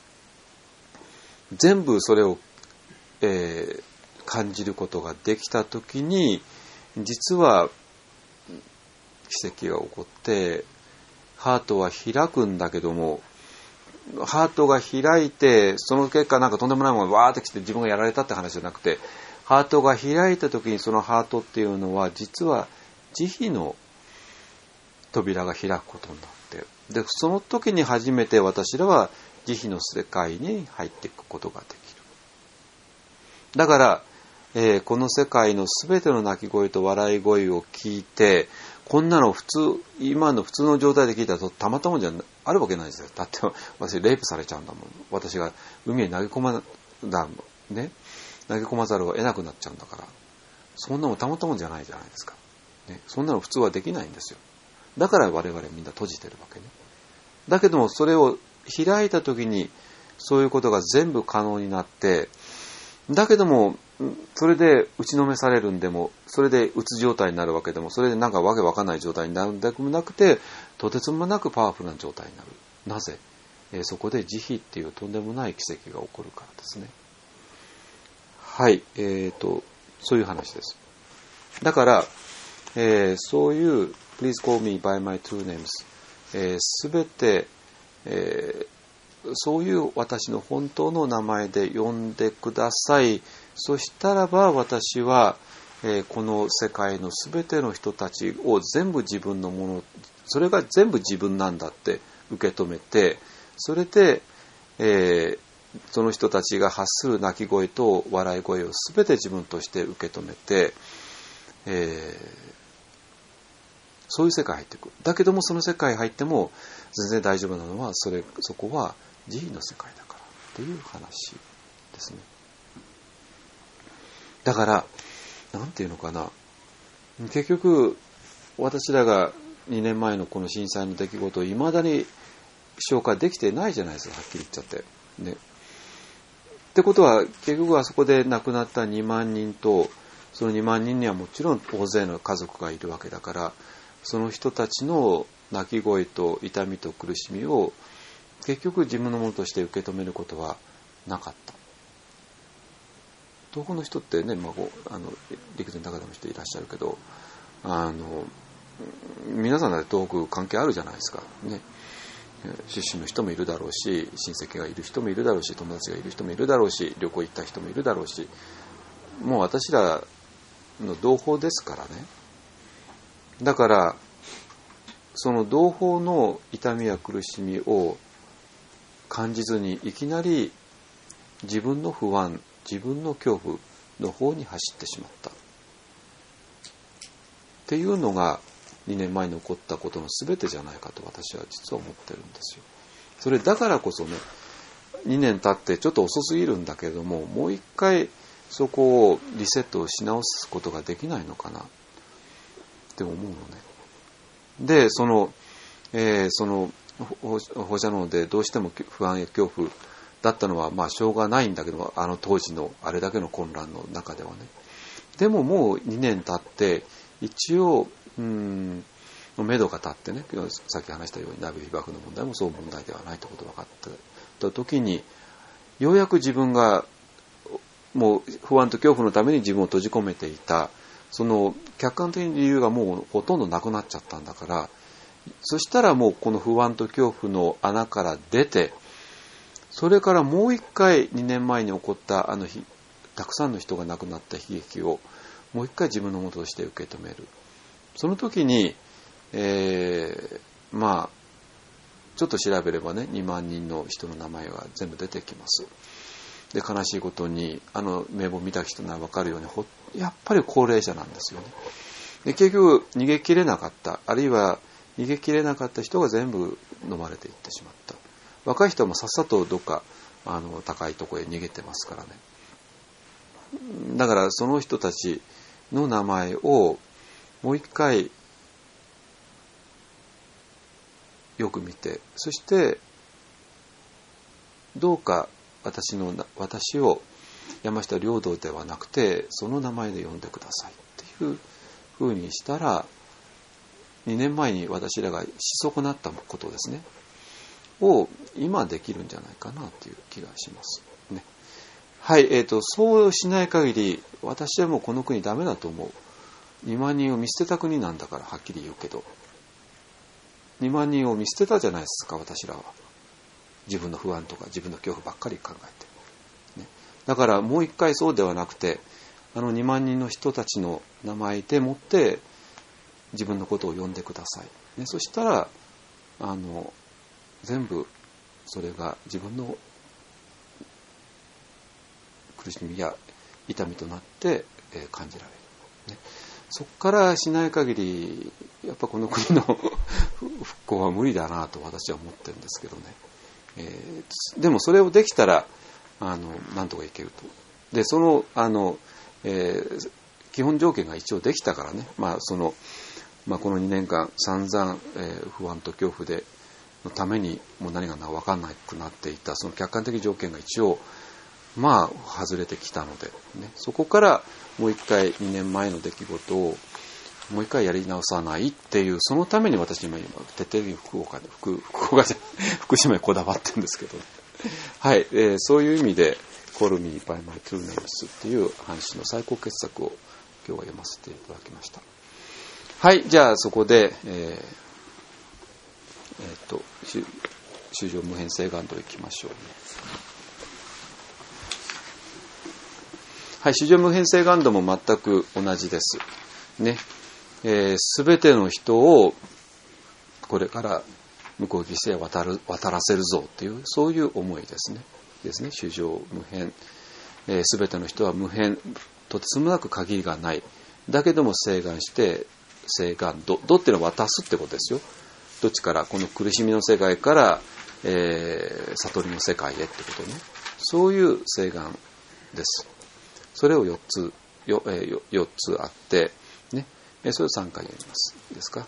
全部それを、えー、感じることができた時に実は奇跡が起こってハートは開くんだけども、ハートが開いてその結果なんかとんでもないものがわーってきて自分がやられたって話じゃなくて、ハートが開いた時にそのハートっていうのは実は慈悲の扉が開くことになって、でその時に初めて私らは慈悲の世界に入っていくことができる。だから、えー、この世界のすべての泣き声と笑い声を聞いて、こんなの普通今の普通の状態で聞いたらたまったもんじゃあるわけないですよ。だって私レイプされちゃうんだもん。私が海に投げ込まだね投げ込まざるを得なくなっちゃうんだから、そんなのたまったもんじゃないじゃないですか、ね、そんなの普通はできないんですよ。だから我々みんな閉じてるわけね。だけどもそれを開いた時にそういうことが全部可能になって、だけどもそれで打ちのめされるんでも、それでうつ状態になるわけでも、それでなんかわけわかんない状態になるんでもなくて、とてつもなくパワフルな状態になる。なぜ、えー、そこで慈悲っていうとんでもない奇跡が起こるからですね。はい、えーとそういう話です。だから、えー、そういう Please call me by my two names、えー、すべて、えー、そういう私の本当の名前で呼んでください。そしたらば私は、えー、この世界のすべての人たちを全部自分のもの、それが全部自分なんだって受け止めて、それで、えー、その人たちが発する泣き声と笑い声をすべて自分として受け止めて、えー、そういう世界に入っていく。だけどもその世界に入っても全然大丈夫なのは、それそこは慈悲の世界だからっていう話ですね。だからなんていうのかな、結局私らがにねんまえのこの震災の出来事をいまだに消化できてないじゃないですか、はっきり言っちゃってね。ってことは結局はそこで亡くなったにまんにんと、そのにまんにんにはもちろん大勢の家族がいるわけだから、その人たちの泣き声と痛みと苦しみを結局自分のものとして受け止めることはなかった。東北の人ってね、まあ、あの陸前高田の人いらっしゃるけど、あの皆さんだって東北関係あるじゃないですかね。出身の人もいるだろうし、親戚がいる人もいるだろうし、友達がいる人もいるだろうし、旅行行った人もいるだろうし、もう私らの同胞ですからね。だからその同胞の痛みや苦しみを感じずに、いきなり自分の不安、自分の恐怖の方に走ってしまったっていうのがにねんまえに起こったことの全てじゃないかと私は実は思ってるんですよ。それだからこそね、にねん経ってちょっと遅すぎるんだけれども、もう一回そこをリセットし直すことができないのかなって思うのね。でその、えー、その放射能でどうしても不安や恐怖だったのはまあしょうがないんだけど、あの当時のあれだけの混乱の中ではね。でももうにねん経って一応うーん目処が立ってね、さっき話したように内部被爆の問題もそう問題ではないということが分かった時に、ようやく自分がもう不安と恐怖のために自分を閉じ込めていたその客観的な理由がもうほとんどなくなっちゃったんだから、そしたらもうこの不安と恐怖の穴から出て、それからもう一回にねんまえに起こったあの日たくさんの人が亡くなった悲劇をもう一回自分のものとして受け止める。その時に、えー、まあちょっと調べればね、にまんにんの人の名前が全部出てきます。で悲しいことにあの名簿を見た人なら分かるように、ほやっぱり高齢者なんですよね。で結局逃げきれなかった、あるいは逃げきれなかった人が全部飲まれていってしまった。若い人はもうさっさとどっかあの高いところへ逃げてますからね。だからその人たちの名前をもう一回よく見て、そしてどうか私の私を山下良道ではなくてその名前で呼んでくださいっていうふうにしたら、にねんまえに私らがし損なったことですねを今できるんじゃないかなという気がしますね。はい、えーと、そうしない限り私はもうこの国ダメだと思う。にまん人を見捨てた国なんだから、はっきり言うけどにまん人を見捨てたじゃないですか、私らは。自分の不安とか自分の恐怖ばっかり考えて、ね、だからもう一回そうではなくて、あのにまん人の人たちの名前でもって自分のことを呼んでください、ね、そしたらあの全部それが自分の苦しみや痛みとなって、えー、感じられる、ね、そこからしない限りやっぱこの国の復興は無理だなと私は思ってるんですけどね、えー、でもそれをできたらあのなんとかいけると。でそのあの、えー、基本条件が一応できたからね、まあそのまあ、このにねんかん散々、えー、不安と恐怖でのためにもう何が分かんなくなっていたその客観的条件が一応まあ外れてきたので、ね、そこからもう一回にねんまえの出来事をもう一回やり直さないっていう、そのために私今徹底的に福岡で 福, 福岡じゃ福島にこだわってるんですけど、ね、はい、えー、そういう意味でコルミーバイマイトゥーネームスっていう漢詩の最高傑作を今日は読ませていただきました。はい、じゃあそこで、えーえー、と衆生無変性願道行きましょうね。はい、衆生無変性願道も全く同じですね。えー、全ての人をこれから向こう岸へ渡る渡らせるぞっていうそういう思いですね。ですね。衆生無変、えー、全ての人は無変とてつもなく限りがない。だけども請願して請願度度っていうのは渡すってことですよ。どっちからこの苦しみの世界から、えー、悟りの世界へってことね。そういう請願です。それをよっつよ、えー、よっつあってね、えー、それをさんかいやります。いいですか。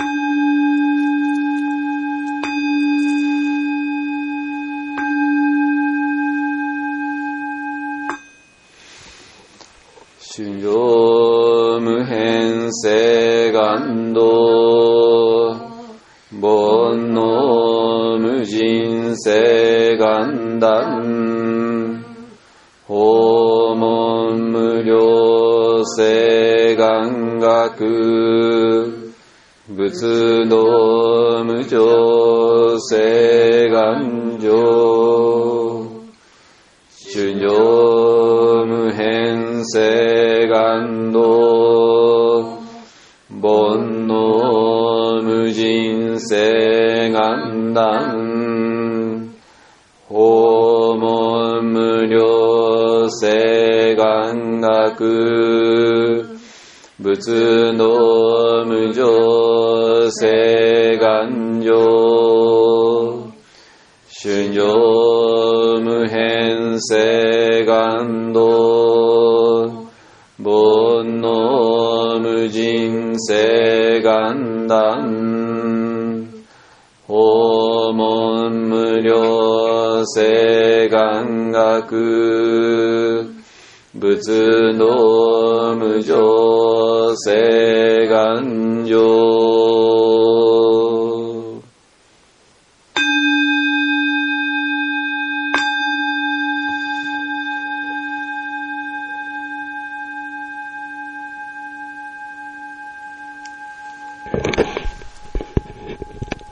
衆生無変性願道、煩悩無尽性願断、訪問無量性願学、仏道無常性願上、衆生無変性願道、煩悩無尽性願断、訪問無量性願学、仏道無常性願上、衆生無変性願道、煩悩無尽性願断、訪問無量性願学、仏道無常性願上。